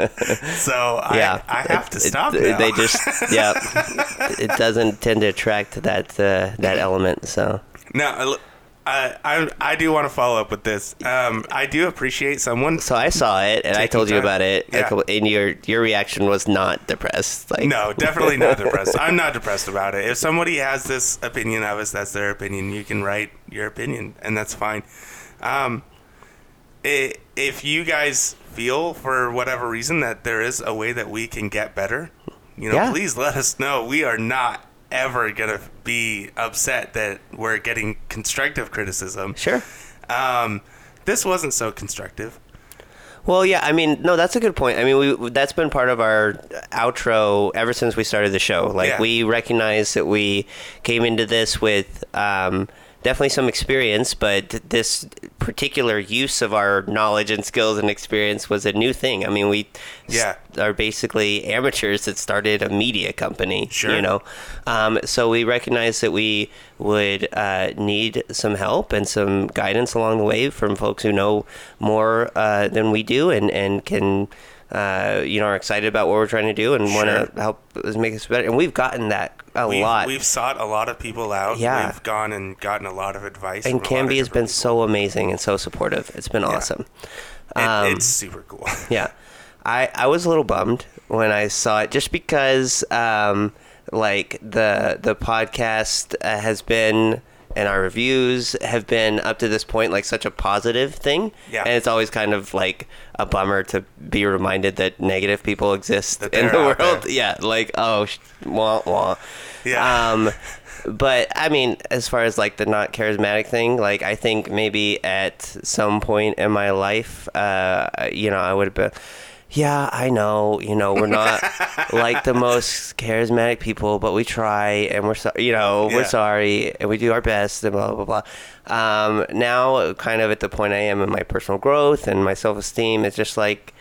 So yeah, I, I have to It- stop it- now. They just yeah, it doesn't tend to attract that uh, that element. So Now, I, I I do want to follow up with this. Um, I do appreciate someone. so I saw it and I Taking told you time. about it. a Yeah. couple- and your your reaction was not depressed. Like No, definitely not depressed. I'm not depressed about it. If somebody has this opinion of us, that's their opinion. You can write your opinion, and that's fine. Um, i if you guys feel, for whatever reason, that there is a way that we can get better, you know, Yeah. please let us know. We are not ever gonna be upset that we're getting constructive criticism. Sure. Um, this wasn't so constructive. Well, yeah, I mean, no, that's a good point. I mean, we that's been part of our outro ever since we started the show. Like, Yeah. we recognize that we came into this with um, definitely some experience, but this particular use of our knowledge and skills and experience was a new thing. I mean, we Yeah. s- are basically amateurs that started a media company, Sure. you know? Um, so we recognize that we would uh, need some help and some guidance along the way from folks who know more uh, than we do and, and can, uh, you know, are excited about what we're trying to do and want Sure. to help us make us better. And we've gotten that a We've, lot. we've sought a lot of people out. Yeah. We've gone and gotten a lot of advice. And from a lot of Canby has different been so amazing and so supportive. It's been awesome. It- Um, it's super cool. Yeah. I, I was a little bummed when I saw it just because um, like the the podcast uh, has been and our reviews have been up to this point like such a positive thing. Yeah. And it's always kind of like a bummer to be reminded that negative people exist That in they're the out world. there. Yeah, like oh sh- wah wah. Yeah. Um but I mean, as far as like the not charismatic thing, like I think maybe at some point in my life, uh, you know, I would have been, yeah, I know, you know, we're not like the most charismatic people, but we try and we're sorry, you know, we're Yeah. sorry and we do our best and blah, blah, blah. Um, now kind of at the point I am in my personal growth and my self-esteem, it's just like,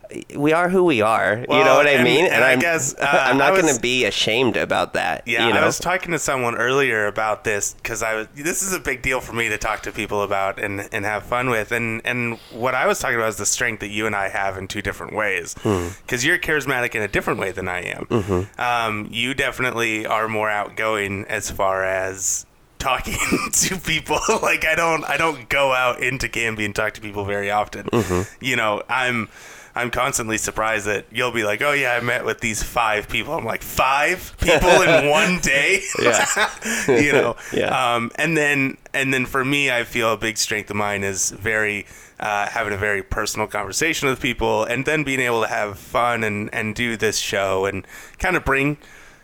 we are who we are. you Well, know what I and- mean? and I I'm, guess, uh, I'm not I was- going to be ashamed about that. Yeah, you know? I was talking to someone earlier about this because I was. This is a big deal for me to talk to people about and, and have fun with. And and what I was talking about is the strength that you and I have in two different ways. Because you're charismatic in a different way than I am. Mm-hmm. Um, you definitely are more outgoing as far as talking to people. Like I don't I don't go out into Canby and talk to people very often. Mm-hmm. You know, I'm. I'm constantly surprised that you'll be like, oh, yeah, I met with these five people. I'm like, five people in one day? Yeah. you know? Yeah. Um, and then and then for me, I feel a big strength of mine is very uh, having a very personal conversation with people and then being able to have fun and, and do this show and kind of bring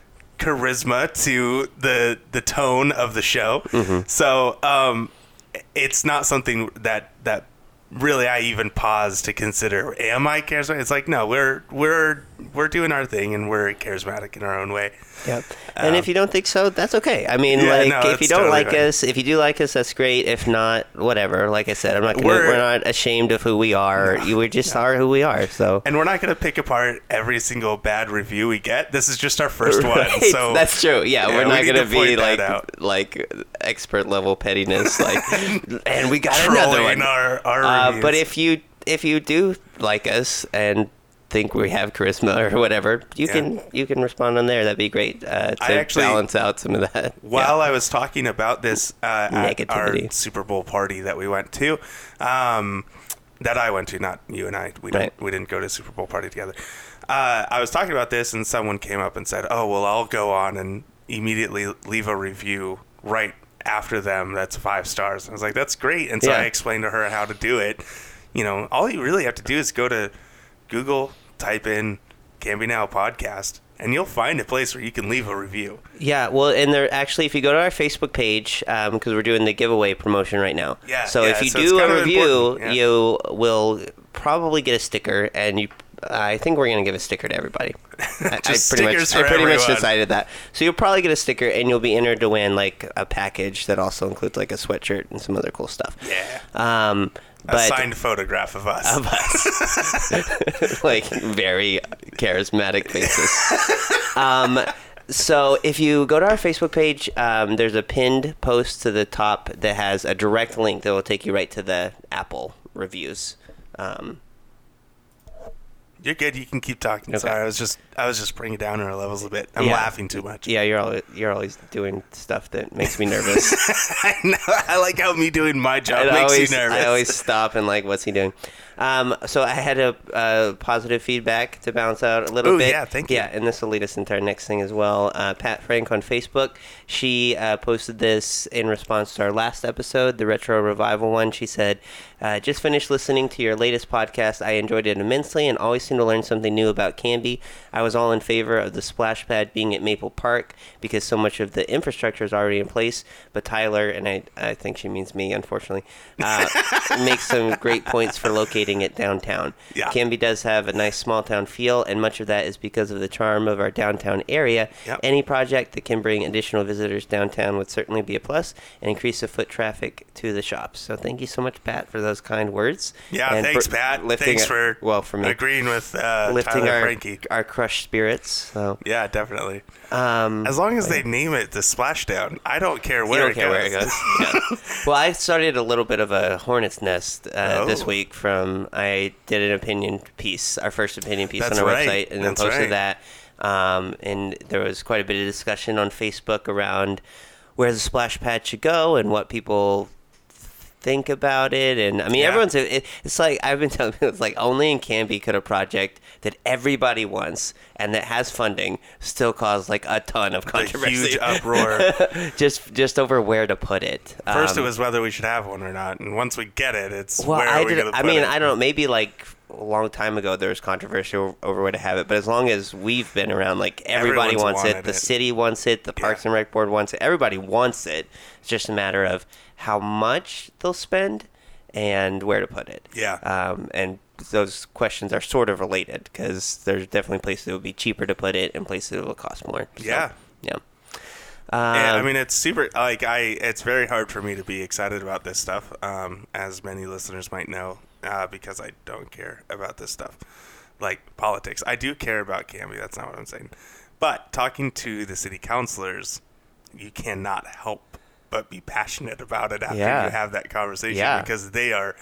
charisma to the the tone of the show. Mm-hmm. So um, it's not something that that really I even pause to consider, am I charismatic? It's like, no, we're we're we're doing our thing and we're charismatic in our own way. Yep. And Um, if you don't think so, that's okay. I mean, yeah, like, no, if that's you don't totally like fine. us, if you do like us, that's great. If not, whatever. Like I said, I'm not gonna, We're- we're, not ashamed of who we are. You we just are who we are. So. And we're not going to pick apart every single bad review we get. This is just our first one. Right, So that's true. Yeah, yeah, we're we not need gonna to be point that like out. like expert level pettiness. Like, and we got another Trolling one. our- our uh, reviews. but if you if you do like us and think we have charisma or whatever, you Yeah. can you can respond on there. That'd be great uh, to I actually- balance out some of that. While I was talking about this uh, at our Negativity. Super Bowl party that we went to, um, that I went to, not you and I. We don't. Right. We didn't go to a Super Bowl party together. Uh, I was talking about this, and someone came up and said, "Oh, well, I'll go on and immediately leave a review right after them. That's five stars." And I was like, "That's great." And so Yeah. I explained to her how to do it. You know, all you really have to do is go to Google, type in Canby Now podcast, and you'll find a place where you can leave a review. Yeah, well, and there actually, if you go to our Facebook page, because we're doing the giveaway promotion right now. Yeah, So yeah, if you so it's do kind a of review, important, yeah. you will probably get a sticker, and you. I think we're gonna give a sticker to everybody. I, I Just pretty stickers much, I for pretty much everyone. decided that. So you'll probably get a sticker, and you'll be entered to win like a package that also includes like a sweatshirt and some other cool stuff. Yeah. Um, A but signed photograph of us. of us, like very charismatic faces. Um, so if you go to our Facebook page, um, there's a pinned post to the top that has a direct link that will take you right to the Apple reviews. Um, You're good. You can keep talking. Okay. Sorry, I was just I was just bringing it down our levels a bit. I'm yeah. laughing too much. Yeah, you're always, you're always doing stuff that makes me nervous. I know. I like how me doing my job I makes always, you nervous. I always stop and like, what's he doing? Um, so I had a uh, positive feedback to bounce out a little Ooh, bit. yeah, thank you. Yeah, and this will lead us into our next thing as well. Uh, Pat Frank on Facebook, she uh, posted this in response to our last episode, the Retro Revival one. She said, uh, just finished listening to your latest podcast. I enjoyed it immensely and always seem to learn something new about Canby. I was all in favor of the splash pad being at Maple Park because so much of the infrastructure is already in place, but Tyler, and I, I think she means me, unfortunately, uh, makes some great points for locating it downtown. Yeah. Canby does have a nice small town feel, and much of that is because of the charm of our downtown area. Yep. Any project that can bring additional visitors downtown would certainly be a plus and increase the foot traffic to the shops. So thank you so much, Pat, for those kind words. Yeah, and thanks, for Pat. lifting Thanks our- for well for me agreeing with uh, lifting Tyler our Frankie. our crushed spirits. So Yeah, definitely. um, As long as they name it the Splashdown, I don't care you where don't it care goes. where it goes. Yeah. Well, I started a little bit of a hornet's nest uh, Oh. this week. From I did an opinion piece, our first opinion piece That's on our right. website, and then That's posted right. that. Um, and there was quite a bit of discussion on Facebook around where the splash pad should go and what people think about it. And I mean, Yeah. everyone's it, it's like I've been telling people, it's like only in Canby could a project that everybody wants and that has funding still cause like a ton of A controversy, huge uproar. just just over where to put it. First, Um, it was whether we should have one or not, and once we get it, it's well, where I are we did. going to I put mean, it? I don't know. Maybe like a long time ago, there was controversy over, over where to have it. But as long as we've been around, like everybody Everyone's wants it. wanted The it. city wants it. The Parks and Rec Board wants it. Everybody wants it. It's just a matter of how much they'll spend and where to put it. Yeah. Um, and those questions are sort of related because there's definitely places that would be cheaper to put it and places that will cost more. So, Yeah. Yeah. Yeah, I Um, mean, it's super. Like, I, it's very hard for me to be excited about this stuff, um, as many listeners might know, uh, because I don't care about this stuff, like politics. I do care about Canby. That's not what I'm saying. But talking to the city councilors, you cannot help but be passionate about it after Yeah. you have that conversation, Yeah. because they are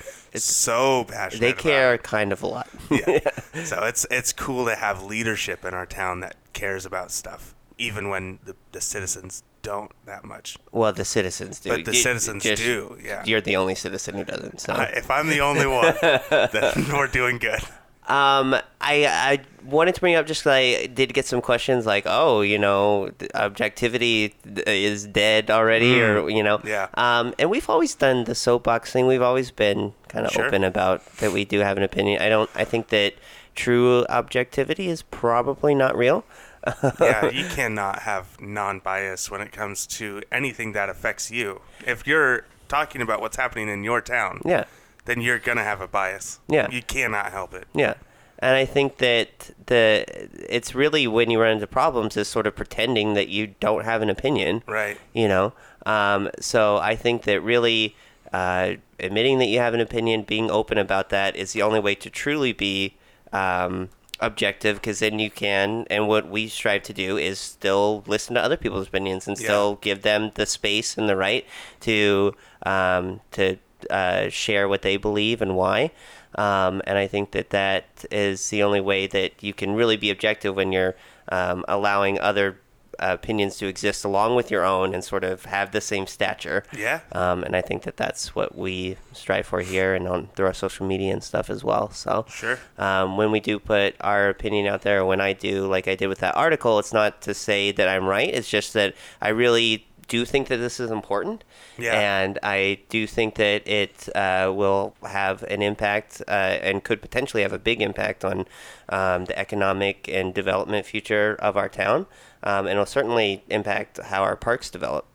so passionate. They about care it. kind of a lot. Yeah. So it's it's cool to have leadership in our town that cares about stuff, even when the, the citizens don't that much. Well, the citizens do. But the You- citizens just- do, yeah. You're the only citizen who doesn't. So Uh, if I'm the only one, then we're doing good. Um, I I wanted to bring up just 'cause I did get some questions like, oh, you know, th- objectivity is dead already, Mm, or you know, yeah. Um, and we've always done the soapbox thing. We've always been kind of Sure. open about that. We do have an opinion. I don't. I think that true objectivity is probably not real. Yeah, you cannot have non-bias when it comes to anything that affects you. If you're talking about what's happening in your town, Yeah. then you're gonna have a bias. Yeah. You cannot help it. Yeah. And I think that the it's really when you run into problems is sort of pretending that you don't have an opinion. Right. You know? Um, so I think that really uh, admitting that you have an opinion, being open about that is the only way to truly be um, objective, because then you can, and what we strive to do is still listen to other people's opinions and Yeah. still give them the space and the right to um, to uh, share what they believe and why. Um, and I think that that is the only way that you can really be objective when you're um, allowing other uh, opinions to exist along with your own and sort of have the same stature. Yeah. Um, and I think that that's what we strive for here and on through our social media and stuff as well. So Sure. um, when we do put our opinion out there, or when I do, like I did with that article, it's not to say that I'm right. It's just that I really do think that this is important. Yeah. And I do think that it uh, will have an impact uh, and could potentially have a big impact on um, the economic and development future of our town. Um, and it'll certainly impact how our parks develop.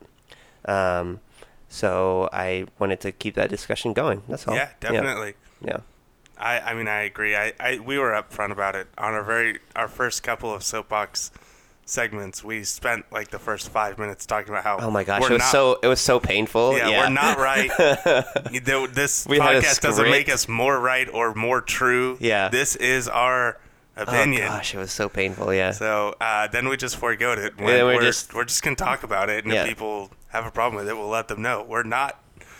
Um, so I wanted to keep that discussion going. That's all. Yeah, definitely. Yeah. I, I mean, I agree. I, I we were upfront about it on our very our first couple of soapbox segments. We spent like the first five minutes talking about how Oh my gosh, we're it was not, so it was so painful. yeah, Yeah, we're not right. You- this We had a podcast doesn't make script. us more right or more true. Yeah. This is our opinion. Oh gosh, it was so painful. Yeah. So uh, then we just foregoed it. When then we're we're, just- we're just gonna talk about it, and Yeah. if people have a problem with it, we'll let them know. We're not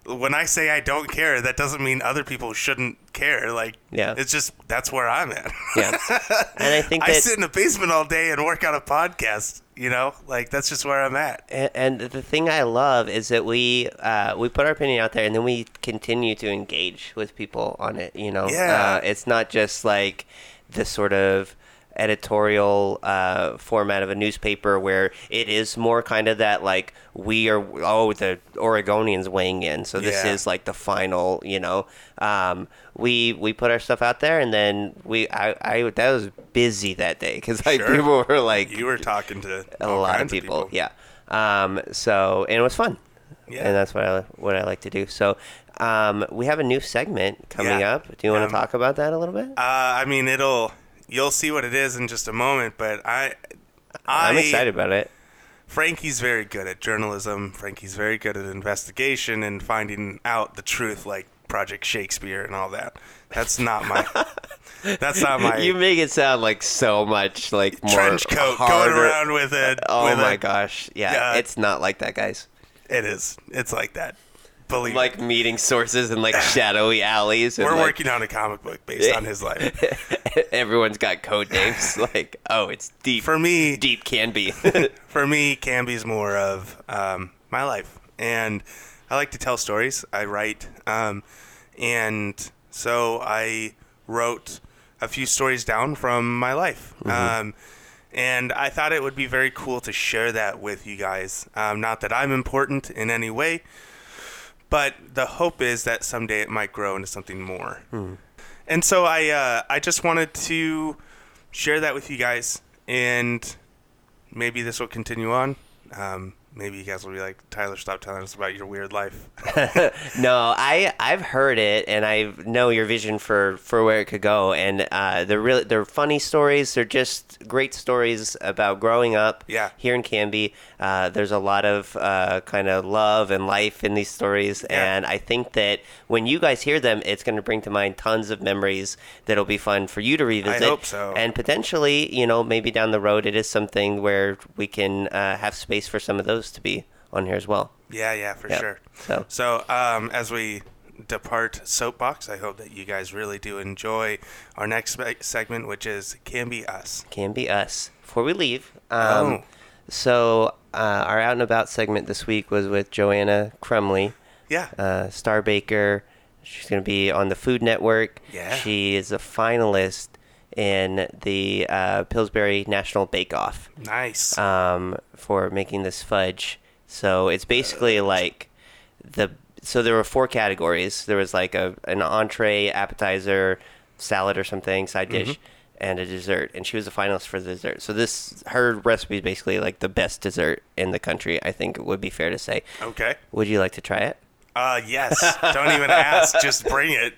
when I say I don't care, that doesn't mean other people shouldn't care. Like, yeah. it's just, that's where I'm at. Yeah. And I think that... I sit in the basement all day and work on a podcast, you know? Like, that's just where I'm at. And, and the thing I love is that we uh, we put our opinion out there, and then we continue to engage with people on it, you know? Yeah. Uh, it's not just like this sort of editorial uh, format of a newspaper where it is more kind of that like we are oh the Oregonians weighing in, so this Yeah. is like the final, you know. Um, we we put our stuff out there, and then we I, I that was busy that day because like Sure. people were like You were talking to a all lot of kinds people, yeah. Um, so and it was fun, Yeah. and that's what I what I like to do. So um, we have a new segment coming Yeah. up. Do you want Um, to talk about that a little bit? Uh, I mean, it'll, you'll see what it is in just a moment, but I, I I'm excited about it. Frankie's very good at journalism. Frankie's very good at investigation and finding out the truth, like Project Shakespeare and all that. That's not my. That's not my. You make it sound like so much like more trench coat harder. going around with it. Oh with my a, gosh! Yeah, Yeah. it's not like that, guys. It is. It's like that. Believe Like it. meeting sources in like shadowy alleys. And We're like, working on a comic book based on his life. Everyone's got code names. Like, oh, it's deep. For me, deep can be. For me, Canby's more of um, my life, and I like to tell stories. I write, um, and so I wrote a few stories down from my life, Mhm. um, and I thought it would be very cool to share that with you guys. Um, not that I'm important in any way, but the hope is that someday it might grow into something more. Hmm. And so I, uh, I just wanted to share that with you guys, and maybe this will continue on. Um, maybe you guys will be like, Tyler, stop telling us about your weird life. No, I I've heard it, and I know your vision for, for where it could go. And uh, they're really they're funny stories. They're just great stories about growing up. Yeah. Here in Canby, uh, there's a lot of uh, kind of love and life in these stories, Yeah. and I think that when you guys hear them, it's going to bring to mind tons of memories that'll be fun for you to revisit. I hope so. And potentially, you know, maybe down the road, it is something where we can uh, have space for some of those to be on here as well. Yeah, yeah, for Yep. sure. So. So, um, as we depart Soapbox, I hope that you guys really do enjoy our next spe- segment, which is Can Be Us. Can Be Us. Before we leave, um, Oh. so uh, our Out and About segment this week was with Joanna Crumley. Yeah. Uh, star baker. She's going to be on the Food Network. Yeah. She is a finalist in the uh, Pillsbury National Bake Off. Nice. Um, for making this fudge. So it's basically like the. So there were four categories. There was like a an entree, appetizer, salad or something, side dish, Mhm. and a dessert. And she was a finalist for the dessert. So this her recipe is basically like the best dessert in the country. I think it would be fair to say. Okay. Would you like to try it? Uh, yes. Don't even ask. Just bring it.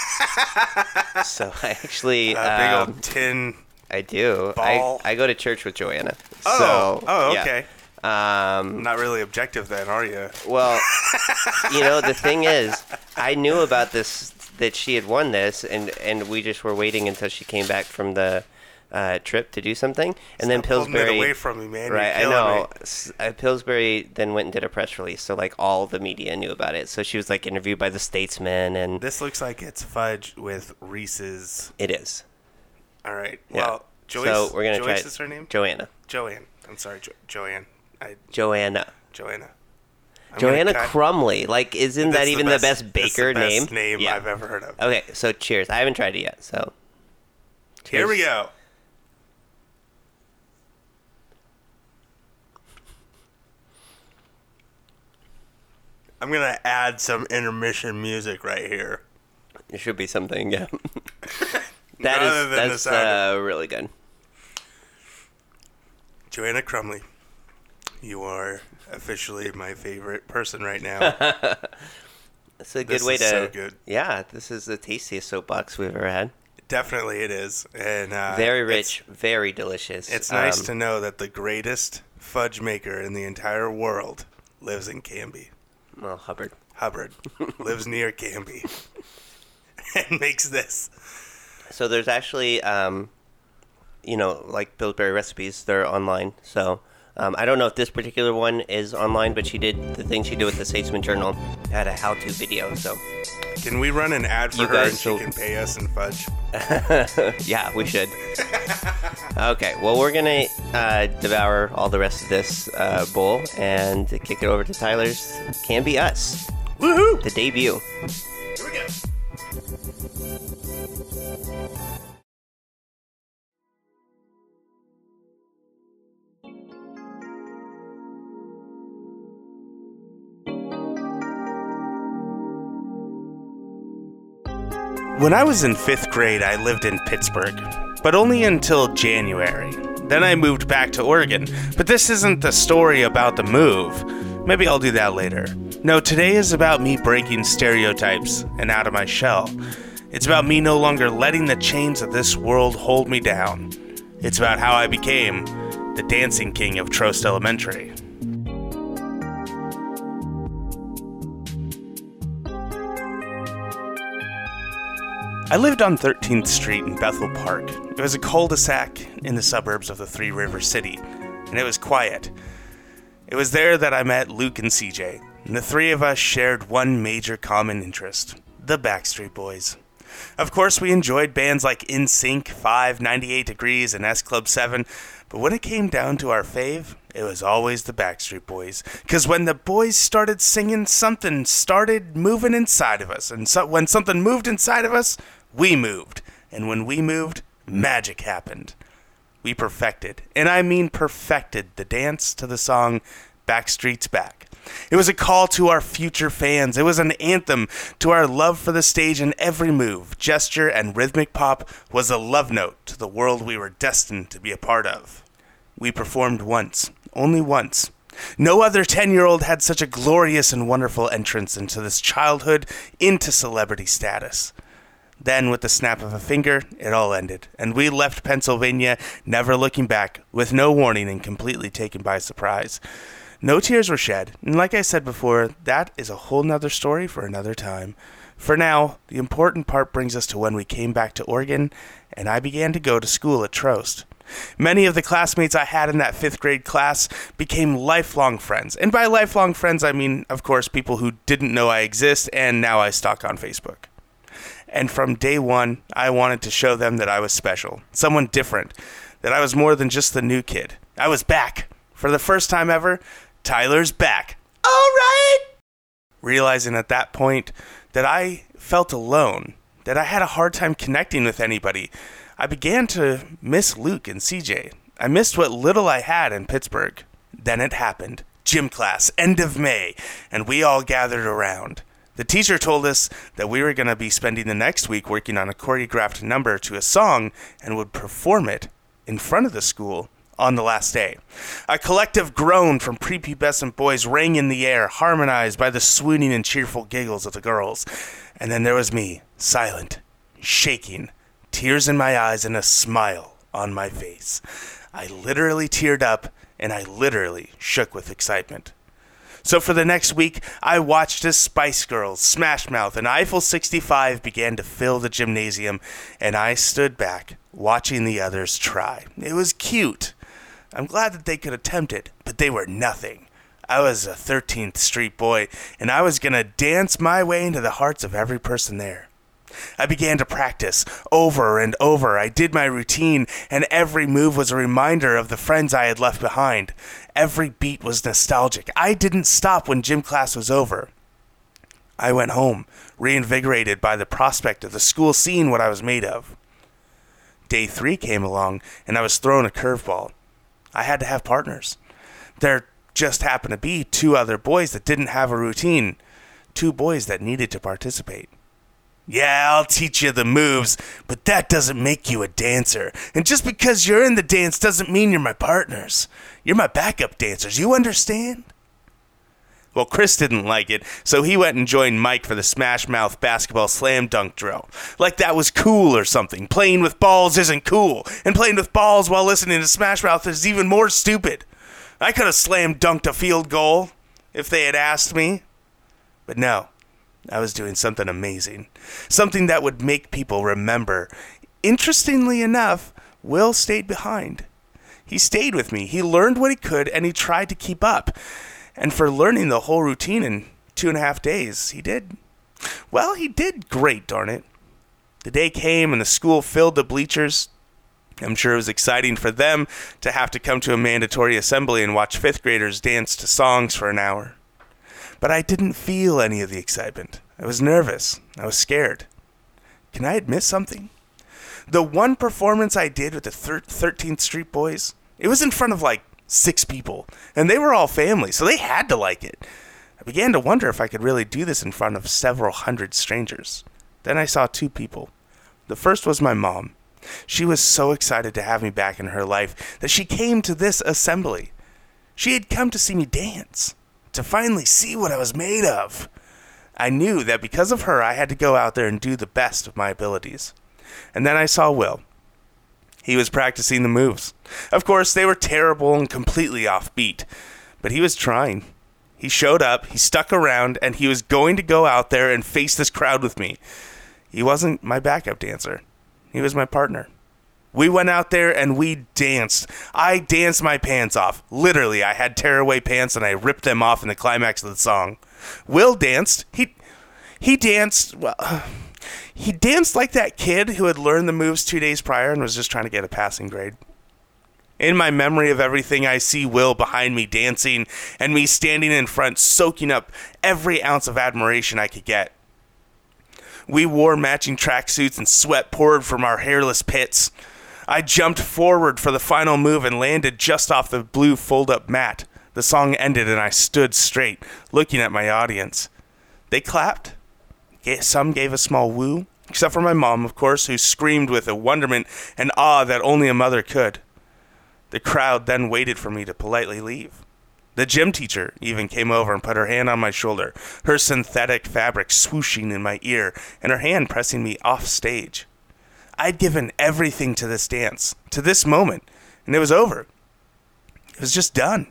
So I actually A big um, old tin. I do. ball. I, I go to church with Joanna. Oh. So, oh, yeah. okay. Um, Not really objective then, are you? Well, you know, the thing is, I knew about this, that she had won this, and, and we just were waiting until she came back from the uh, trip to do something. And then Stop holding it Pillsbury. away from me, man. You're Right, I killing know. me. S- uh, Pillsbury then went and did a press release, so like all the media knew about it. So she was like interviewed by the Statesman, and This looks like it's fudge with Reese's. it is. All right. Yeah. Well, Joyce. So we're gonna Joyce try it. is her name? Joanna. Joanne. I'm sorry, jo- Joanne. I, Joanna. Joanna. I'm Joanna gonna cut- Crumley. Like, isn't That's that the even best- the best that's baker the best name? name I've ever heard of. Okay, so cheers. I haven't tried it yet, so. Here we Cheers. go. I'm gonna add some intermission music right here. It should be something, yeah. That Other is than the that's sound. uh, really good. Joanna Crumley, you are officially my favorite person right now. It's a good This way is to. so good. Yeah, this is the tastiest soapbox we've ever had. Definitely it is. And uh, Very it's- rich, very delicious. It's nice Um, to know that the greatest fudge maker in the entire world lives in Canby. Well, Hubbard. Hubbard lives near Canby and makes this. So there's actually, um, you know, like Pillsbury recipes. They're online. So Um, I don't know if this particular one is online, but she did the thing she did with the Statesman Journal, had a how-to video, so. Can we run an ad for You her guys and she will- can pay us in fudge? Yeah, we should. Okay, well, we're going to uh, devour all the rest of this uh, bowl and kick it over to Tyler's Can Be Us. Woohoo! The debut. Here we go. When I was in fifth grade, I lived in Pittsburgh, but only until January. Then I moved back to Oregon, but this isn't the story about the move. Maybe I'll do that later. No, today is about me breaking stereotypes and out of my shell. It's about me no longer letting the chains of this world hold me down. It's about how I became the dancing king of Trost Elementary. I lived on thirteenth Street in Bethel Park. It was a cul-de-sac in the suburbs of the Three Rivers City, and it was quiet. It was there that I met Luke and C J, and the three of us shared one major common interest, the Backstreet Boys. Of course, we enjoyed bands like N Sync, Five, ninety-eight Degrees, and S Club seven, but when it came down to our fave, it was always the Backstreet Boys. Because when the boys started singing, something started moving inside of us. And so when something moved inside of us, we moved. And when we moved, magic happened. We perfected, and I mean perfected, the dance to the song Backstreet's Back. It was a call to our future fans. It was an anthem to our love for the stage, and every move, gesture, and rhythmic pop was a love note to the world we were destined to be a part of. We performed once, only once. No other ten-year-old had such a glorious and wonderful entrance into this childhood, into celebrity status. Then, with the snap of a finger, it all ended, and we left Pennsylvania, never looking back, with no warning and completely taken by surprise. No tears were shed, and like I said before, that is a whole nother story for another time. For now, the important part brings us to when we came back to Oregon, and I began to go to school at Trost. Many of the classmates I had in that fifth grade class became lifelong friends, and by lifelong friends I mean, of course, people who didn't know I exist, and now I stalk on Facebook. And from day one, I wanted to show them that I was special, someone different, that I was more than just the new kid. I was back. For the first time ever, Tyler's back. All right! Realizing at that point that I felt alone, that I had a hard time connecting with anybody, I began to miss Luke and C J. I missed what little I had in Pittsburgh. Then it happened. Gym class, end of May, and we all gathered around. The teacher told us that we were going to be spending the next week working on a choreographed number to a song and would perform it in front of the school on the last day. A collective groan from prepubescent boys rang in the air, harmonized by the swooning and cheerful giggles of the girls. And then there was me, silent, shaking, tears in my eyes and a smile on my face. I literally teared up, and I literally shook with excitement. So for the next week, I watched as Spice Girls, Smash Mouth, and Eiffel sixty-five began to fill the gymnasium, and I stood back, watching the others try. It was cute. I'm glad that they could attempt it, but they were nothing. I was a thirteenth Street boy, and I was going to dance my way into the hearts of every person there. I began to practice over and over. I did my routine, and every move was a reminder of the friends I had left behind. Every beat was nostalgic. I didn't stop when gym class was over. I went home, reinvigorated by the prospect of the school seeing what I was made of. Day three came along, and I was thrown a curveball. I had to have partners. There just happened to be two other boys that didn't have a routine, two boys that needed to participate. Yeah, I'll teach you the moves, but that doesn't make you a dancer. And just because you're in the dance doesn't mean you're my partners. You're my backup dancers, you understand? Well, Chris didn't like it, so he went and joined Mike for the Smash Mouth basketball slam dunk drill. Like that was cool or something. Playing with balls isn't cool, and playing with balls while listening to Smash Mouth is even more stupid. I could have slam dunked a field goal if they had asked me, but no. I was doing something amazing, something that would make people remember. Interestingly enough, Will stayed behind. He stayed with me. He learned what he could, and he tried to keep up. And for learning the whole routine in two and a half days, he did, well, he did great, darn it. The day came, and the school filled the bleachers. I'm sure it was exciting for them to have to come to a mandatory assembly and watch fifth graders dance to songs for an hour. But I didn't feel any of the excitement. I was nervous. I was scared. Can I admit something? The one performance I did with the thirteenth Street Boys, it was in front of like six people, and they were all family, so they had to like it. I began to wonder if I could really do this in front of several hundred strangers. Then I saw two people. The first was my mom. She was so excited to have me back in her life that she came to this assembly. She had come to see me dance, to finally see what I was made of. I knew that because of her, I had to go out there and do the best of my abilities. And then I saw Will. He was practicing the moves. Of course, they were terrible and completely offbeat, but he was trying. He showed up, he stuck around, and he was going to go out there and face this crowd with me. He wasn't my backup dancer. He was my partner. We went out there and we danced. I danced my pants off. Literally, I had tearaway pants and I ripped them off in the climax of the song. Will danced. He he danced, well, he danced like that kid who had learned the moves two days prior and was just trying to get a passing grade. In my memory of everything, I see Will behind me dancing and me standing in front soaking up every ounce of admiration I could get. We wore matching tracksuits and sweat poured from our hairless pits. I jumped forward for the final move and landed just off the blue fold-up mat. The song ended and I stood straight, looking at my audience. They clapped. Some gave a small woo, except for my mom, of course, who screamed with a wonderment and awe that only a mother could. The crowd then waited for me to politely leave. The gym teacher even came over and put her hand on my shoulder, her synthetic fabric swooshing in my ear, and her hand pressing me off stage. I'd given everything to this dance, to this moment, and it was over. It was just done.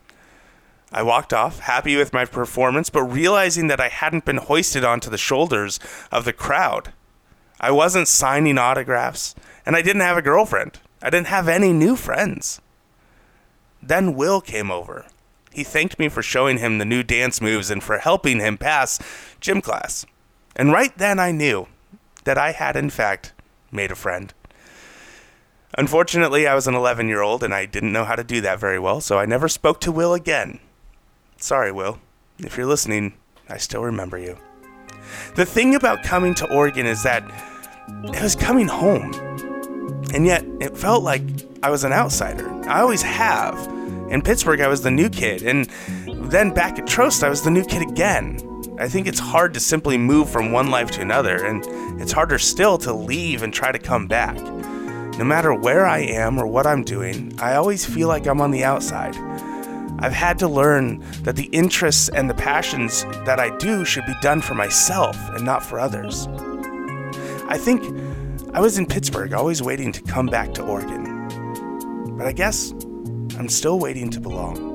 I walked off, happy with my performance, but realizing that I hadn't been hoisted onto the shoulders of the crowd. I wasn't signing autographs, and I didn't have a girlfriend. I didn't have any new friends. Then Will came over. He thanked me for showing him the new dance moves and for helping him pass gym class. And right then I knew that I had, in fact, made a friend. Unfortunately, I was an eleven-year-old and I didn't know how to do that very well, so I never spoke to Will again. Sorry, Will. If you're listening, I still remember you. The thing about coming to Oregon is that it was coming home. And yet, it felt like I was an outsider. I always have. In Pittsburgh, I was the new kid. And then back at Trost, I was the new kid again. I think it's hard to simply move from one life to another, and it's harder still to leave and try to come back. No matter where I am or what I'm doing, I always feel like I'm on the outside. I've had to learn that the interests and the passions that I do should be done for myself and not for others. I think I was in Pittsburgh, always waiting to come back to Oregon. But I guess I'm still waiting to belong.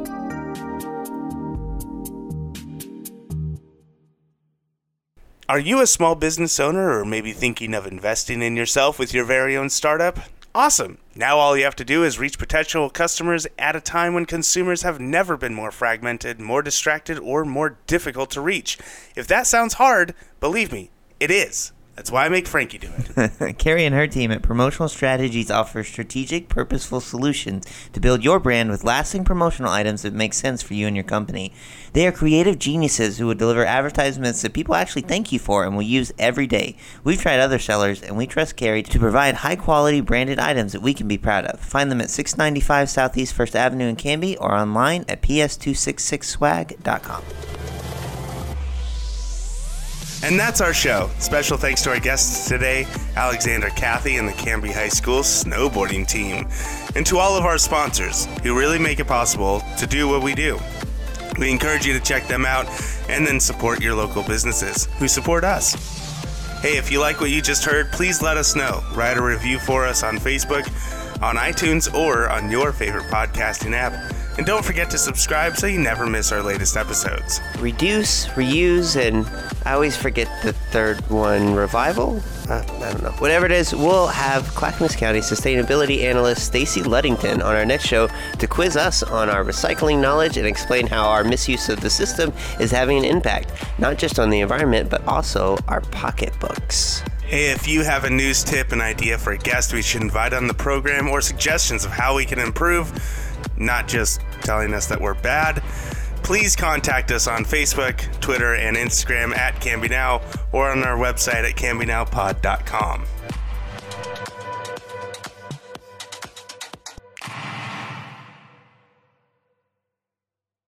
Are you a small business owner or maybe thinking of investing in yourself with your very own startup? Awesome! Now all you have to do is reach potential customers at a time when consumers have never been more fragmented, more distracted, or more difficult to reach. If that sounds hard, believe me, it is. That's why I make Frankie do it. Carrie and her team at Promotional Strategies offer strategic, purposeful solutions to build your brand with lasting promotional items that make sense for you and your company. They are creative geniuses who will deliver advertisements that people actually thank you for and will use every day. We've tried other sellers, and we trust Carrie to provide high-quality branded items that we can be proud of. Find them at six ninety-five Southeast First Avenue in Canby or online at p s two six six swag dot com. And that's our show. Special thanks to our guests today, Alexander Cathy and the Canby High School snowboarding team, and to all of our sponsors who really make it possible to do what we do. We encourage you to check them out and then support your local businesses who support us. Hey, if you like what you just heard, please let us know. Write a review for us on Facebook, on iTunes, or on your favorite podcasting app. And don't forget to subscribe so you never miss our latest episodes. Reduce, reuse, and I always forget the third one, revival? Uh, I don't know. Whatever it is, we'll have Clackamas County Sustainability Analyst Stacy Luddington on our next show to quiz us on our recycling knowledge and explain how our misuse of the system is having an impact, not just on the environment, but also our pocketbooks. Hey, if you have a news tip, an idea for a guest we should invite on the program, or suggestions of how we can improve, not just telling us that we're bad, please contact us on Facebook, Twitter, and Instagram at CanbyNow, or on our website at Canby Now Pod dot com.